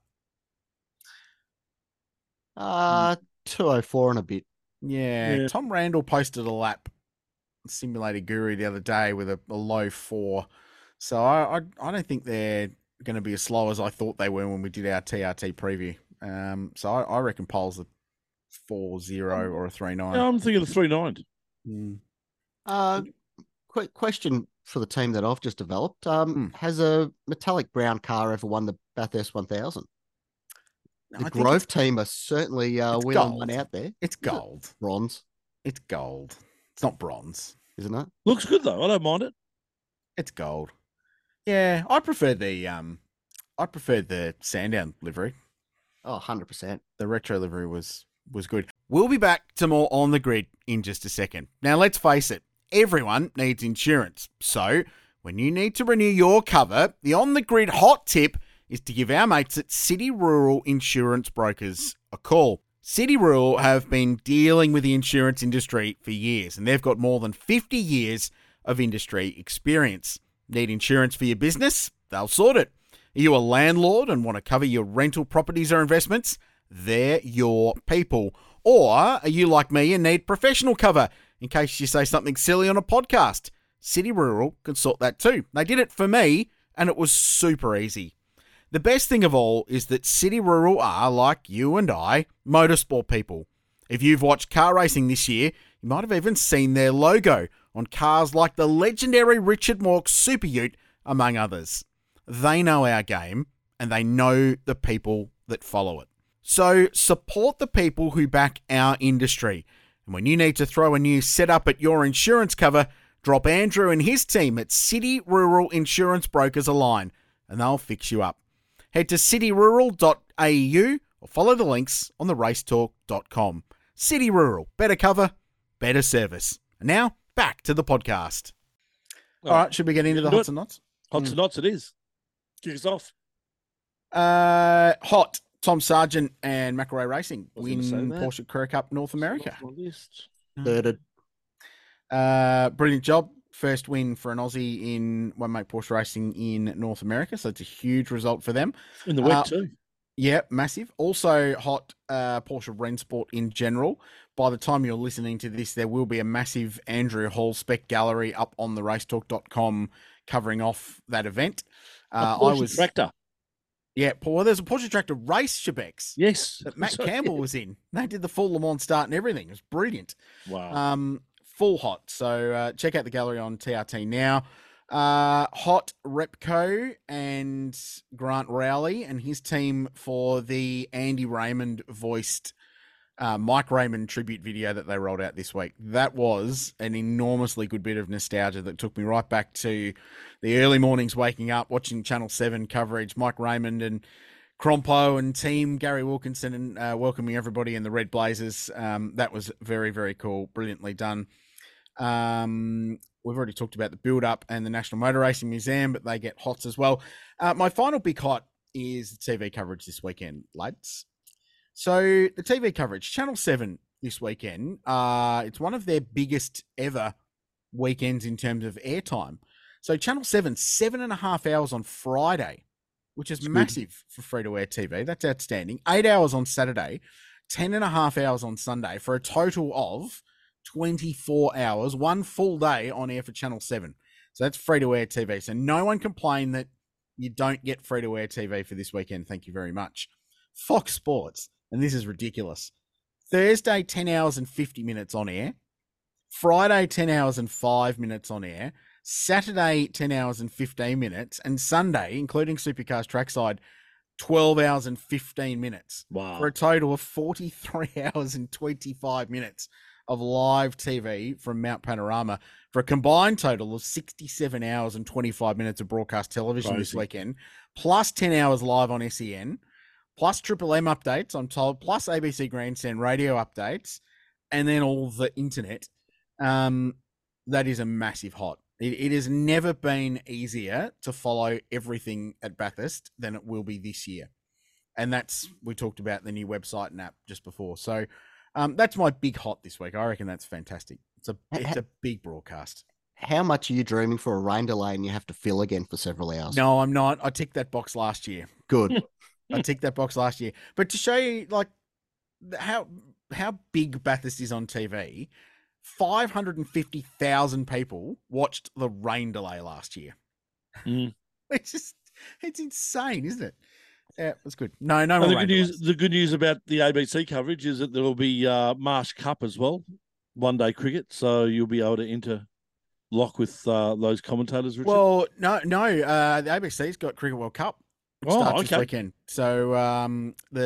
S5: Uh, two oh four and a bit.
S2: Yeah.
S4: Yeah.
S2: Tom Randall posted a lap simulated guru the other day with a, a low four. So I, I I don't think they're going to be as slow as I thought they were when we did our T R T preview. Um, so I, I reckon pole's a four zero or a three nine.
S4: Yeah, I'm thinking of three nine.
S2: Mm.
S5: Uh, quick question for the team that I've just developed. Um,
S2: Mm.
S5: Has a metallic brown car ever won the Bathurst one thousand? The
S2: I think
S5: Grove team are certainly uh,
S2: it's
S5: winning
S2: gold.
S5: one out there.
S2: It's gold.
S5: Bronze,
S2: It's gold. It's not bronze.
S5: isn't it?
S4: Looks good though. I don't mind it.
S2: It's gold. Yeah, I prefer the um, I prefer the Sandown livery.
S5: Oh, one hundred percent.
S2: The retro livery was was good. We'll be back to more On the Grid in just a second. Now, let's face it, everyone needs insurance. So, when you need to renew your cover, the On the Grid hot tip is to give our mates at City Rural Insurance Brokers a call. City Rural have been dealing with the insurance industry for years, and they've got more than fifty years of industry experience. Need insurance for your business? They'll sort it. Are you a landlord and want to cover your rental properties or investments? They're your people. Or are you like me and need professional cover in case you say something silly on a podcast? City Rural can sort that too. They did it for me, and it was super easy. The best thing of all is that City Rural are, like you and I, motorsport people. If you've watched car racing this year, you might have even seen their logo on cars like the legendary Richard Mork Super Ute, among others. They know our game, and they know the people that follow it. So support the people who back our industry. And when you need to throw a new setup at your insurance cover, drop Andrew and his team at City Rural Insurance Brokers a line, and they'll fix you up. Head to city rural dot a u or follow the links on the racetalk dot com. City Rural, better cover, better service. And now, back to the podcast. All right, should we get into the hots and knots?
S4: Hots and knots it is. Kick us off.
S2: Uh, hot. Tom Sargent and McElroy Racing
S4: I was
S2: win
S4: gonna say that.
S2: Porsche Career Cup North America.
S4: Off my list.
S5: Thirded.
S2: Uh, brilliant job. First win for an Aussie in One Mate Porsche Racing in North America. So it's a huge result for them.
S4: In the week
S2: Uh,
S4: too.
S2: Yeah, massive. Also hot uh, Porsche Rennsport in general. By the time you're listening to this, there will be a massive Andrew Hall spec gallery up on the racetalk dot com covering off that event. Uh, I
S4: Porsche
S2: was
S4: tractor.
S2: Yeah, Paul, there's a Porsche tractor race Shebex
S4: Yes.
S2: that Matt
S4: Sorry.
S2: Campbell was in. They did the full Le Mans start and everything. It was brilliant.
S4: Wow.
S2: Um, full hot. So uh, check out the gallery on T R T now. Uh, hot Repco and Grant Rowley and his team for the Andy Raymond voiced uh, Mike Raymond tribute video that they rolled out this week. That was an enormously good bit of nostalgia that took me right back to the early mornings waking up, watching Channel seven coverage, Mike Raymond and Crompo and team, Gary Wilkinson, and uh, welcoming everybody in the Red Blazers. Um, that was very, very cool. Brilliantly done. Um, we've already talked about the build-up and the National Motor Racing Museum, but they get hots as well. Uh, my final big hot is the T V coverage this weekend, lads. So the T V coverage, Channel seven this weekend, uh, it's one of their biggest ever weekends in terms of airtime. So Channel seven, seven and a half hours on Friday, which is
S4: That's good.
S2: massive for free-to-air T V. That's outstanding. Eight hours on Saturday, ten and a half hours on Sunday for a total of twenty-four hours, one full day on air for Channel seven. So that's free-to-air T V. So no one complain that you don't get free-to-air T V for this weekend. Thank you very much. Fox Sports, and this is ridiculous. Thursday, ten hours and fifty minutes on air. Friday, ten hours and five minutes on air. Saturday, ten hours and fifteen minutes. And Sunday, including Supercars Trackside, twelve hours and fifteen minutes.
S4: Wow.
S2: For a total of forty-three hours and twenty-five minutes of live T V from Mount Panorama for a combined total of sixty-seven hours and twenty-five minutes of broadcast television this
S4: Crazy.
S2: weekend, plus ten hours live on S E N, plus Triple M updates, I'm told, plus A B C Grandstand radio updates, and then all the internet. Um, that is a massive hot. It, it has never been easier to follow everything at Bathurst than it will be this year. And that's, we talked about the new website and app just before. So um, that's my big hot this week. I reckon that's fantastic. It's a it's a big broadcast.
S5: How much are you dreaming for a rain delay and you have to fill again for several hours?
S2: No, I'm not. I ticked that box last year.
S5: Good.
S2: I ticked that box last year. But to show you like how how big Bathurst is on T V, five hundred fifty thousand people watched the rain delay last year.
S4: Mm.
S2: It's just, it's insane, isn't it? Yeah, it was good. No, no
S4: And
S2: more
S4: the
S2: rain
S4: good news,
S2: delays.
S4: the good news about the A B C coverage is that there will be uh, Marsh Cup as well, one day cricket. So you'll be able to interlock with uh, those commentators. Richard.
S2: Well, no, no. Uh, the A B C's got Cricket World Cup. Which
S4: Oh,
S2: starts this
S4: okay.
S2: weekend. So um, the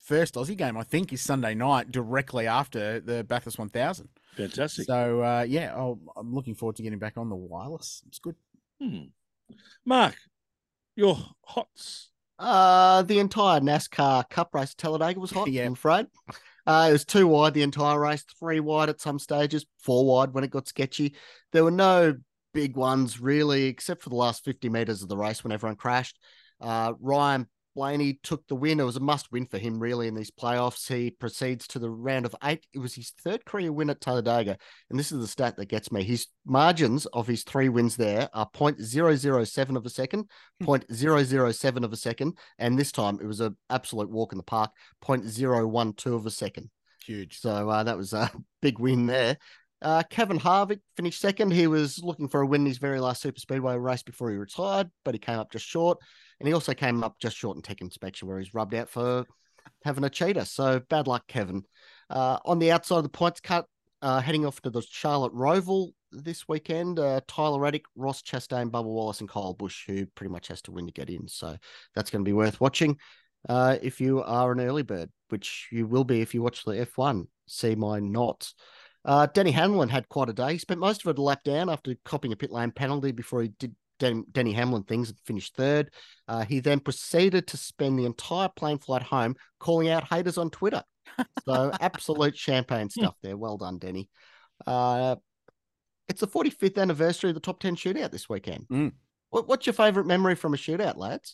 S2: first Aussie game, I think, is Sunday night, directly after the Bathurst one thousand.
S4: Fantastic.
S2: So, uh, yeah, I'll, I'm looking forward to getting back on the wireless. It's good.
S4: Hmm. Mark, your hots.
S5: Uh, the entire NASCAR Cup race at Talladega was hot,
S2: Yeah.
S5: I'm afraid. Uh, it was two wide the entire race, three wide at some stages, four wide when it got sketchy. There were no big ones really, except for the last fifty metres of the race when everyone crashed. Uh, Ryan Blaney took the win. It was a must win for him, really, in these playoffs. He proceeds to the round of eight. It was his third career win at Talladega. And this is the stat that gets me. His margins of his three wins there are zero point zero zero seven of a second, zero point zero zero seven of a second. And this time it was an absolute walk in the park, zero point zero one two of a second.
S2: Huge.
S5: So uh, that was a big win there. Uh, Kevin Harvick finished second. He was looking for a win in his very last super speedway race before he retired, but he came up just short. And he also came up just short in tech inspection, where he's rubbed out for having a cheater. So bad luck, Kevin. Uh, on the outside of the points cut, uh, heading off to the Charlotte Roval this weekend, uh, Tyler Reddick, Ross Chastain, Bubba Wallace, and Kyle Busch, who pretty much has to win to get in. So that's going to be worth watching uh, if you are an early bird, which you will be if you watch the F one. See my nots. Uh, Denny Hamlin had quite a day. He spent most of it a lap down after copping a pit lane penalty before he did Den- Denny Hamlin things and finished third. Uh, he then proceeded to spend the entire plane flight home calling out haters on Twitter. So absolute champagne stuff there. Well done, Denny. Uh, it's the forty-fifth anniversary of the Top ten shootout this weekend.
S2: Mm.
S5: What, what's your favourite memory from a shootout, lads?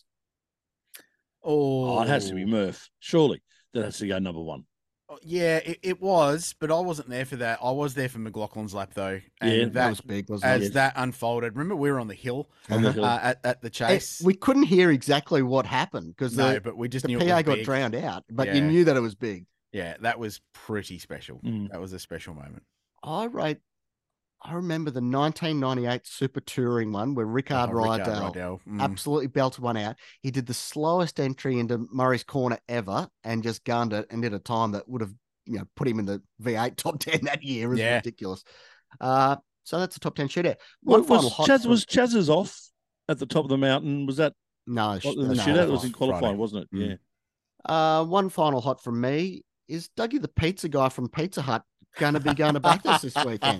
S2: Oh,
S4: Oh, it has to be Murph. Surely that has to go number one.
S2: Yeah, it, it was, but I wasn't there for that. I was there for McLaughlin's lap, though. And
S4: Yeah,
S2: that,
S5: That was big, wasn't
S2: as
S5: it?
S2: that unfolded. Remember, we were on the hill,
S4: On the hill.
S2: uh, at, at the
S5: Hey,
S2: chase.
S5: we couldn't hear exactly what happened because
S2: no,
S5: the,
S2: but we just
S5: the
S2: knew
S5: P
S2: it
S5: A
S2: was
S5: got
S2: big.
S5: drowned out, but you
S2: Yeah.
S5: knew that it was big.
S2: Yeah, that was pretty special.
S4: Mm.
S2: That was a special moment.
S5: I rate. I remember the nineteen ninety-eight Super Touring one where Rickard
S2: Oh, Ricard
S5: Rydell
S2: Rydell. Mm.
S5: absolutely belted one out. He did the slowest entry into Murray's Corner ever and just gunned it and did a time that would have, you know, put him in the V eight top ten that year. It was
S2: Yeah.
S5: ridiculous. Uh, so that's a top ten shootout.
S4: Well,
S5: One final
S4: was,
S5: hot
S4: Chaz,
S5: from-
S4: was Chaz's off at the top of the mountain? Was that
S5: no, sh-
S4: what, the
S5: no,
S4: shootout? It was in
S2: Friday.
S4: qualifying, wasn't it?
S2: Mm.
S4: Yeah.
S5: Uh, one final hot from me is Dougie the pizza guy from Pizza Hut going to be going to Bathurst this weekend.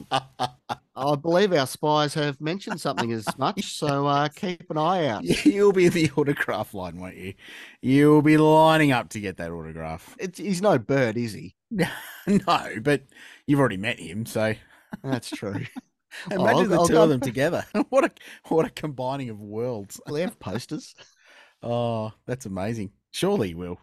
S5: I believe our spies have mentioned something as much, so uh, keep an eye out.
S2: You'll be in the autograph line, won't you? You'll be lining up to get that autograph.
S5: It's, he's no bird, is he?
S2: No, but you've already met him, so
S5: That's true.
S2: imagine
S5: I'll-
S2: the
S5: I'll
S2: two
S5: go-
S2: of them together. What a what a combining of worlds.
S5: Will they have posters?
S2: Oh, that's amazing. Surely he will.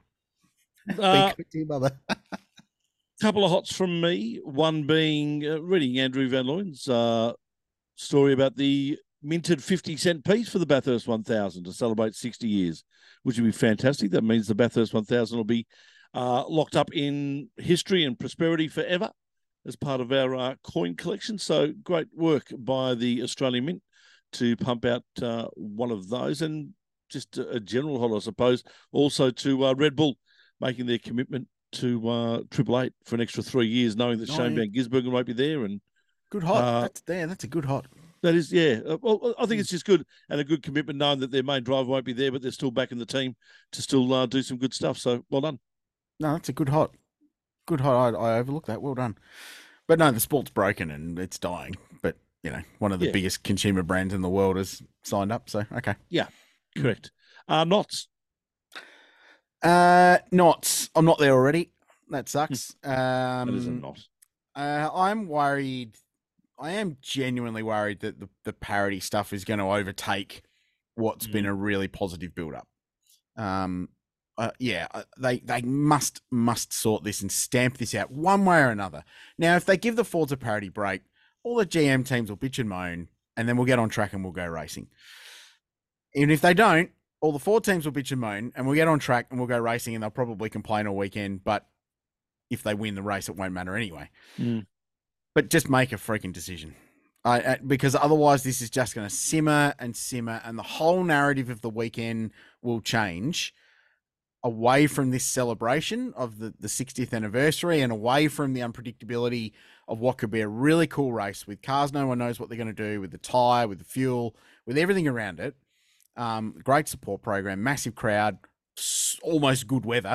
S4: Uh,
S2: Be good to your mother.
S4: couple of hots from me. One being uh, reading Andrew Van Looyen's uh, story about the minted fifty cent piece for the Bathurst one thousand to celebrate sixty years, which would be fantastic. That means the Bathurst one thousand will be uh, locked up in history and prosperity forever as part of our uh, coin collection. So great work by the Australian Mint to pump out uh, one of those, and just a, a general hot, I suppose, also to uh, Red Bull making their commitment to uh, Triple Eight for an extra three years, knowing that
S2: Oh,
S4: Shane
S2: yeah.
S4: Van Gisbergen won't be there. And
S2: Good hot.
S4: Uh,
S2: that's there. That's a good hot.
S4: that is, yeah. Uh, Well, I think it's just good and a good commitment knowing that their main driver won't be there, but they're still back in the team to still uh, do some good stuff. So well done.
S2: No, that's a good hot. Good hot. I, I overlooked that. Well done. But no, the sport's broken and it's dying. But, you know, one of the
S4: Yeah.
S2: biggest consumer brands in the world has signed up. So, okay.
S4: Correct. Uh, Knots.
S2: Uh, not. I'm not there already. That sucks. Um,
S4: That is a knot.
S2: Uh, I'm worried. I am genuinely worried that the, the parody stuff is going to overtake what's been a really positive build up. Um, uh, yeah, uh, they they must must sort this and stamp this out one way or another. Now, if they give the Forza parody break, all the G M teams will bitch and moan, and then we'll get on track and we'll go racing. Even if they don't, all the Ford teams will bitch and moan, and we'll get on track and we'll go racing, and they'll probably complain all weekend. But if they win the race, it won't matter anyway.
S4: Mm.
S2: But just make a freaking decision. I, I, because otherwise this is just going to simmer and simmer, and the whole narrative of the weekend will change away from this celebration of the, the sixtieth anniversary and away from the unpredictability of what could be a really cool race with cars no one knows what they're going to do, with the tyre, with the fuel, with everything around it. Um, great support program, massive crowd, s- almost good weather.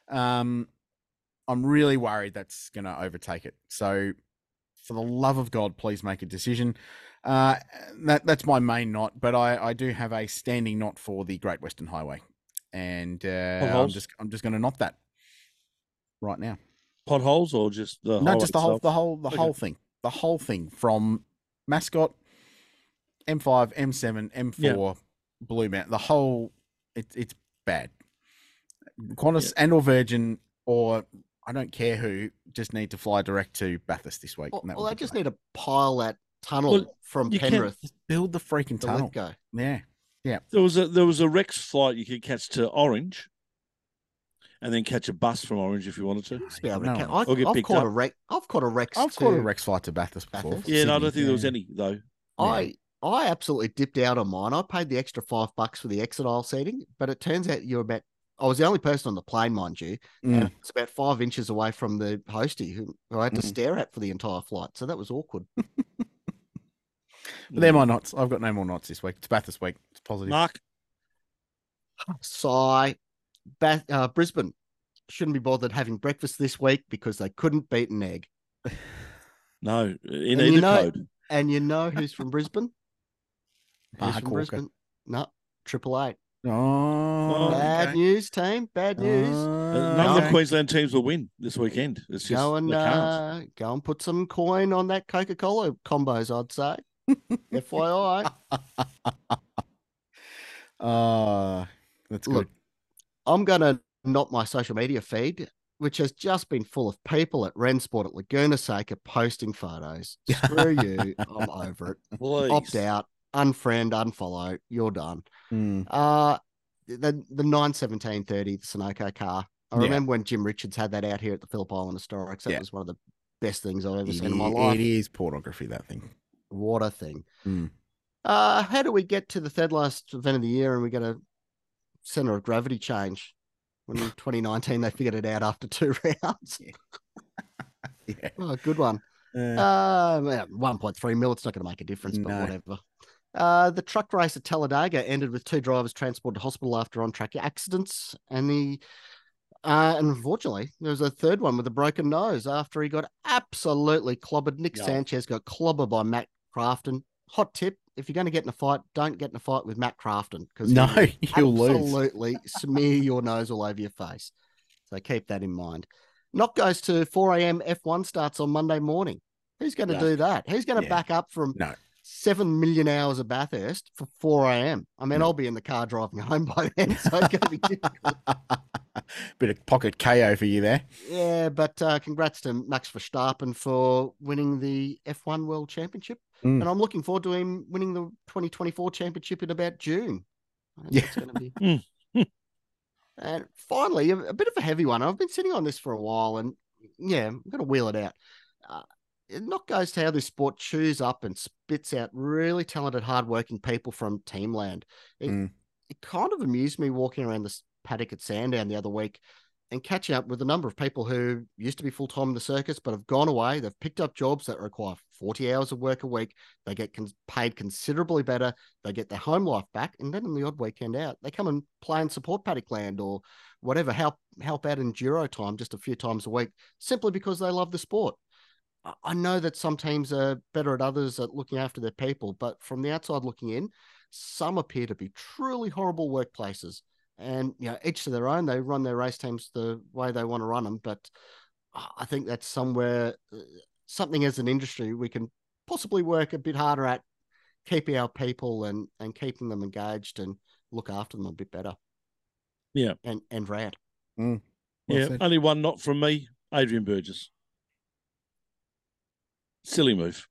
S2: Um, I'm really worried that's going to overtake it. So, for the love of God, please make a decision. Uh, that that's my main knot, but I, I do have a standing knot for the Great Western Highway, and uh, I'm
S4: Potholes?
S2: just I'm just going to knot that right now.
S4: Potholes or just the
S2: No,
S4: highway
S2: just the whole
S4: itself?
S2: the whole the
S4: Okay.
S2: whole thing, the whole thing from Mascot, M five, M seven, M four, Blue Mountain. The whole it's it's bad. Qantas and or Virgin or I don't care who just need to fly direct to Bathurst this week.
S5: Well,
S2: and that
S5: well
S2: would
S5: they
S2: be
S5: just
S2: great.
S5: need to pile that tunnel
S4: Well,
S5: from
S4: you can-
S5: Penrith
S2: Just build the freaking
S5: to
S2: tunnel.
S5: Lithgow.
S2: Yeah, yeah.
S4: There was a there was a Rex flight you could catch to Orange, and then catch a bus from Orange if you wanted to.
S5: Must be able to
S2: No
S5: ca-
S2: one-
S5: I,
S4: Or get
S5: I've
S4: picked
S5: caught
S4: up.
S5: a Rex. I've caught a Rex.
S2: I've caught a
S5: to-
S2: Rex flight to Bathurst before.
S5: Bathurst?
S2: from
S4: Yeah, no, I
S2: Sydney.
S4: don't think there was
S2: Yeah.
S4: any though.
S5: I I absolutely dipped out on mine. I paid the extra five bucks for the exit aisle seating, but it turns out you're about. I was the only person on the plane, mind you, and
S2: Mm.
S5: it's about five inches away from the hostie who, who I had to
S2: Mm.
S5: stare at for the entire flight. So that was awkward.
S2: But they're my knots. I've got no more knots this week. It's Bathurst week. It's positive.
S4: Mark,
S5: Sigh. Bath, uh, Brisbane shouldn't be bothered having breakfast this week because they couldn't beat an egg.
S4: no, in
S5: And
S4: either
S5: you know-
S4: code.
S5: And you know who's from Brisbane? Who's
S2: Mark
S5: from
S2: Walker.
S5: Brisbane? No, Triple Eight.
S2: Oh,
S5: Bad
S2: okay.
S5: news, team. Bad news.
S2: Oh,
S4: None of the
S2: okay.
S4: Queensland teams will win this weekend. It's just
S5: go and
S4: they can't.
S5: uh, go and put some coin on that Coca Cola combos. I'd say. F Y I.
S2: Uh, that's good.
S5: Look, I'm going to knot my social media feed, which has just been full of people at Rensport at Laguna Seca posting photos. Screw you. I'm over it.
S4: Please.
S5: Opt out. Unfriend. Unfollow. You're done.
S2: Mm.
S5: Uh the the nine seventeen thirty the Sunoco car. I
S2: Yeah.
S5: remember when Jim Richards had that out here at the Phillip Island Historics. That
S2: Yeah.
S5: was one of the best things I've ever
S2: It,
S5: seen in my
S2: i-
S5: life.
S2: it is pornography, that thing.
S5: What a thing.
S2: Mm.
S5: Uh, how do we get to the third last event of the year and we get a center of gravity change? When in twenty nineteen they figured it out after two rounds.
S2: Yeah.
S5: Oh, good one.
S2: Uh,
S5: Uh, well, one point three mil, it's not going to make a difference, but
S2: No.
S5: whatever. Uh, the truck race at Talladega ended with two drivers transported to hospital after on-track accidents. And the uh, and unfortunately, there was a third one with a broken nose after he got absolutely clobbered. Nick
S4: Yeah.
S5: Sanchez got clobbered by Matt Crafton. Hot tip, if you're going to get in a fight, don't get in a fight with Matt Crafton because
S2: no, you'll lose.
S5: absolutely smear your nose all over your face. So keep that in mind. Knock goes to four a.m. F one starts on Monday morning. Who's going to
S4: No.
S5: do that? Who's going to
S2: Yeah.
S5: back up from
S2: No.
S5: seven million hours of Bathurst for four a.m.? I mean,
S2: No.
S5: I'll be in the car driving home by then, so it's going to be difficult.
S2: Bit of pocket K O for you there.
S5: Yeah, but uh, congrats to Max Verstappen for winning the F one World Championship.
S2: Mm.
S5: And I'm looking forward to him winning the twenty twenty-four championship in about June. I think
S2: Yeah.
S5: it's going to be.
S4: Mm.
S5: And finally, a, a bit of a heavy one. I've been sitting on this for a while, and yeah, I'm going to wheel it out. Uh, it not goes to how this sport chews up and spits out really talented, hardworking people from Teamland. It,
S2: Mm.
S5: it kind of amused me walking around this paddock at Sandown the other week and catching up with a number of people who used to be full time in the circus but have gone away. They've picked up jobs that require forty hours of work a week. They get con- paid considerably better. They get their home life back, and then on the odd weekend out, they come and play and support paddock land or whatever, help help out in Giro time just a few times a week, simply because they love the sport. I- I know that some teams are better at others at looking after their people, but from the outside looking in, some appear to be truly horrible workplaces. And you know, each to their own. They run their race teams the way they want to run them. But I think that's somewhere, uh, something as an industry we can possibly work a bit harder at keeping our people and and keeping them engaged and look after them a bit better.
S4: Yeah.
S5: And and rad.
S2: Mm. Well
S4: yeah,
S2: said.
S4: only one not from me, Adrian Burgess. Silly move.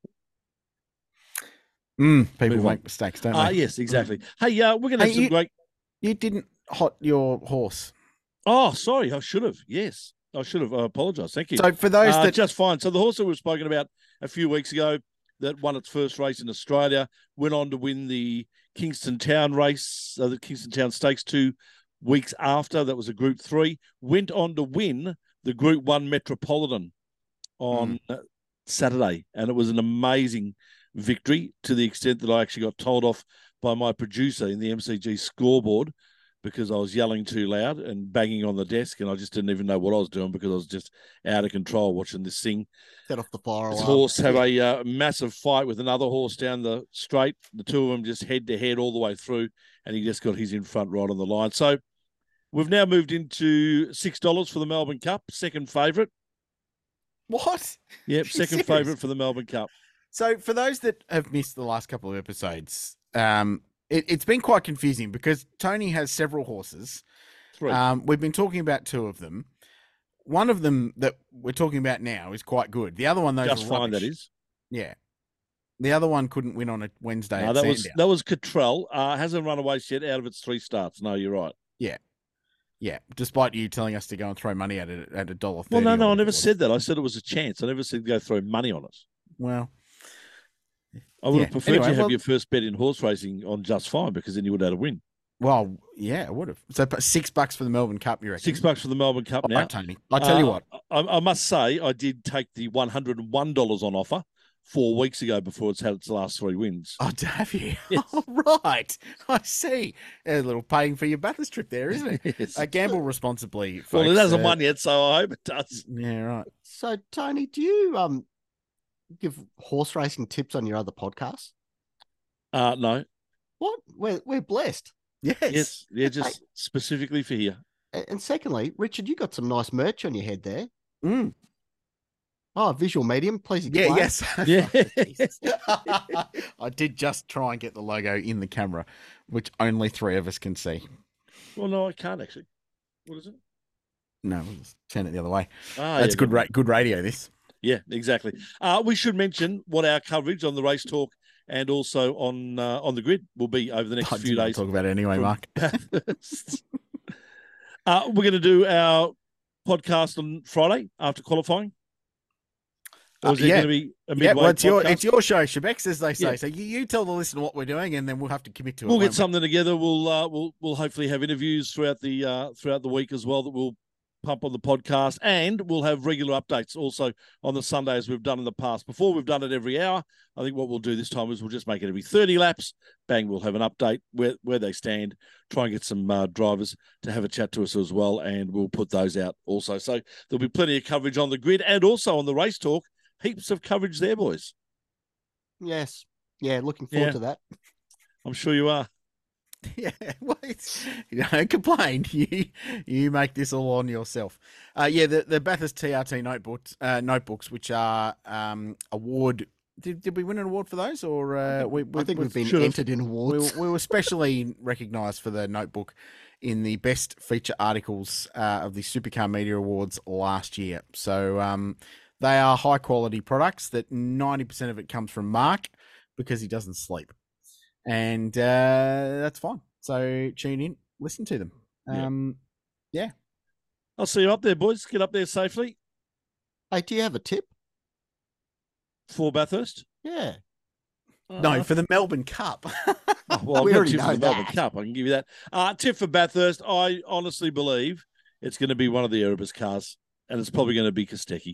S2: Mm, people
S4: Move on.
S2: make mistakes, don't
S4: Ah,
S2: they?
S4: yes, exactly. Hey, uh, we're going to
S2: Hey,
S4: have some
S2: you-
S4: great.
S2: You didn't hot your horse.
S4: Oh, sorry, I should have. Yes, I should have. I apologise. Thank you.
S2: So for those
S4: Uh,
S2: that
S4: just fine. So the horse that we've spoken about a few weeks ago that won its first race in Australia went on to win the Kingston Town race, uh, the Kingston Town Stakes two weeks after. That was a Group Three. Went on to win the Group One Metropolitan on uh, Saturday, and it was an amazing victory to the extent that I actually got told off by my producer in the M C G scoreboard because I was yelling too loud and banging on the desk, and I just didn't even know what I was doing because I was just out of control watching this thing.
S5: Set off the fire
S4: This
S5: alarm.
S4: horse have a uh, massive fight with another horse down the straight. The two of them just head to head all the way through, and he just got his in front right on the line. So we've now moved into six dollars for the Melbourne Cup, second favourite.
S2: What?
S4: Yep, second
S2: serious?
S4: favourite for the Melbourne Cup.
S2: So for those that have missed the last couple of episodes, um, it, it's been quite confusing because Tony has several horses.
S4: Three.
S2: Um, we've been talking about two of them. One of them that we're talking about now is quite good. The other one, those
S4: Just
S2: are
S4: fine,
S2: rubbish.
S4: that is.
S2: Yeah. The other one couldn't win on a Wednesday.
S4: No,
S2: at
S4: that was
S2: Sandown.
S4: that was Cottrell. Uh, hasn't run away yet out of its three starts. No, you're right.
S2: Yeah, despite you telling us to go and throw money at it at a dollar
S4: Well,
S2: thirty.
S4: no,
S2: or
S4: no, I
S2: whatever
S4: never
S2: it was.
S4: said that. I said it was a chance. I never said go throw money on it.
S2: Well,
S4: I would
S2: Yeah,
S4: have preferred
S2: anyway,
S4: you have
S2: well-
S4: your first bet in horse racing on Just Fine because then you would have had a win.
S2: well, yeah, I would have. So but six bucks for the Melbourne Cup, you reckon?
S4: Six bucks for the Melbourne Cup
S2: All
S4: now.
S2: right, Tony. I tell you
S4: Uh,
S2: what.
S4: I, I must say I did take the one hundred and one dollars on offer four weeks ago before it's had its last three wins.
S2: Oh, have you?
S4: Yes.
S2: Oh, right. I see. A little paying for your Bathurst trip there, isn't it?
S4: Yes.
S2: Uh, gamble responsibly.
S4: Well, it
S2: folks.
S4: hasn't
S2: Uh,
S4: won yet, so I hope it does.
S2: Yeah, right.
S5: So, Tony, do you um give horse racing tips on your other podcasts?
S4: Uh, no.
S5: What? We're we're blessed.
S2: Yes.
S4: Yes. Yeah, just specifically for here.
S5: A- And secondly, Richard, you got some nice merch on your head there.
S2: Mm.
S5: Oh, visual medium, please
S2: Yeah,
S5: explain.
S2: yes.
S4: Yeah.
S2: Jesus. I did just try and get the logo in the camera, which only three of us can see.
S4: Well, no, I can't actually. What is it?
S2: No, we'll just turn it the other way.
S4: Ah,
S2: That's
S4: yeah,
S2: good,
S4: good.
S2: ra- good radio, this.
S4: Yeah, exactly. Uh, we should mention what our coverage on the Race Talk and also on uh, on the grid will be over the next
S2: I
S4: few
S2: didn't
S4: days.
S2: talk about it anyway,
S4: from
S2: Mark.
S4: Bathurst. uh, we're going to do our podcast on Friday after qualifying. Or is
S2: Uh,
S4: it
S2: yeah.
S4: going to be a midway
S2: Yeah, well, it's your,
S4: podcast?
S2: it's your show, Shebex, as they say.
S4: Yeah.
S2: So you, you tell the listener what we're doing, and then we'll have to commit to it.
S4: We'll
S2: won't
S4: get
S2: we?
S4: something together. We'll uh, we'll we'll hopefully have interviews throughout the uh, throughout the week as well that we'll pump on the podcast, and we'll have regular updates also on the Sunday as we've done in the past. Before we've done it every hour. I think what we'll do this time is we'll just make it every thirty laps. Bang, we'll have an update where where they stand. Try and get some uh, drivers to have a chat to us as well, and we'll put those out also. So there'll be plenty of coverage on the grid and also on the Race Talk. Heaps of coverage there, boys.
S5: Yes. Yeah, looking forward
S4: Yeah.
S5: to that.
S4: I'm sure you are.
S2: Yeah, well, it's, you don't complain. You you make this all on yourself. Uh, yeah, the, the Bathurst T R T notebooks, uh, notebooks, which are um, award. Did, did we win an award for those, or uh, we, we?
S5: I think we've been
S4: should've.
S5: entered in
S2: We,
S5: awards.
S2: we were specially recognised for the notebook in the best feature articles uh, of the Supercar Media Awards last year. So um, they are high quality products that ninety percent of it comes from Mark because he doesn't sleep. And uh, that's fine. So tune in, listen to them.
S4: Yeah.
S2: Um,
S4: I'll see you up there, boys. Get up there safely
S5: Hey, do you have a tip?
S4: for Bathurst.
S5: Yeah.
S2: no,
S4: Uh,
S2: for the Melbourne Cup.
S4: Oh, well,
S5: We
S4: I've got
S5: already
S4: tip for
S5: know
S4: the Melbourne
S5: that.
S4: Cup. I can give you that. Uh, tip for Bathurst. I honestly believe it's going to be one of the Erebus cars, and it's probably going to be Kostecki.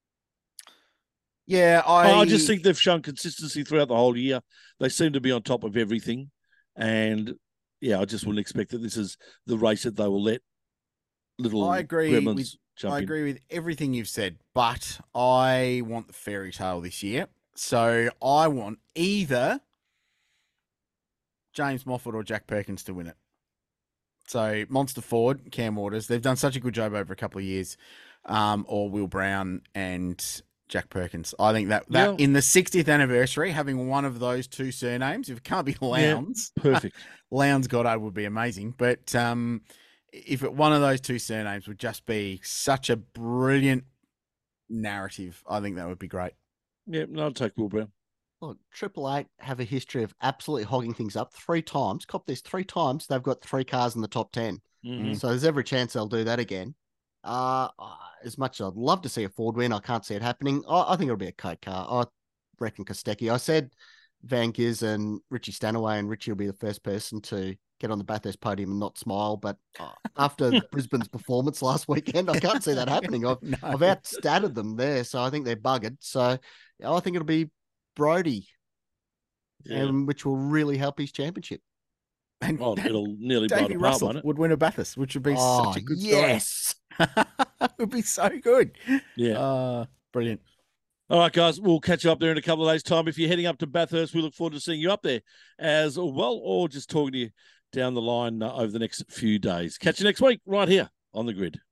S2: yeah, I,
S4: I just think they've shown consistency throughout the whole year. They seem to be on top of everything, and yeah, I just wouldn't expect that this is the race that they will let little
S2: I agree
S4: gremlins
S2: with-
S4: jump
S2: I
S4: in.
S2: agree with everything you've said, but I want the fairy tale this year. So I want either James Moffat or Jack Perkins to win it. So Monster Ford, Cam Waters, they've done such a good job over a couple of years, um, or Will Brown and Jack Perkins. I think that, that
S4: Yeah.
S2: in the sixtieth anniversary, having one of those two surnames, if it can't be Lowndes,
S4: Perfect.
S2: Lowndes Goddard would be amazing. But um, if it, one of those two surnames would just be such a brilliant narrative, I think that would be great.
S4: Yeah, no, I'll take Will Brown.
S5: Look, Triple Eight have a history of absolutely hogging things up three times. Cop this three times. They've got three cars in the top ten.
S4: Mhm.
S5: So there's every chance they'll do that again. Uh, as much as I'd love to see a Ford win, I can't see it happening. I, I think it'll be a Coke car. I reckon Kostecki. I said Van Giz and Richie Stanaway, and Richie will be the first person to get on the Bathurst podium and not smile. But uh, after Brisbane's performance last weekend, I can't see that happening. I've,
S2: No.
S5: I've outstatted them there, so I think they're buggered. So yeah, I think it'll be Brody,
S4: Yeah.
S5: and which will really help his championship.
S2: And
S4: Well, it'll nearly blow
S2: Davey
S4: it apart,
S2: Russell
S4: won't it?
S2: would win a Bathurst, which would be
S5: Oh,
S2: such a good
S5: yes.
S2: story. It would be so good.
S4: Yeah.
S2: Uh, brilliant.
S4: All right, guys, we'll catch you up there in a couple of days' time. If you're heading up to Bathurst, we look forward to seeing you up there as well, or just talking to you down the line uh, over the next few days. Catch you next week right here on The Grid.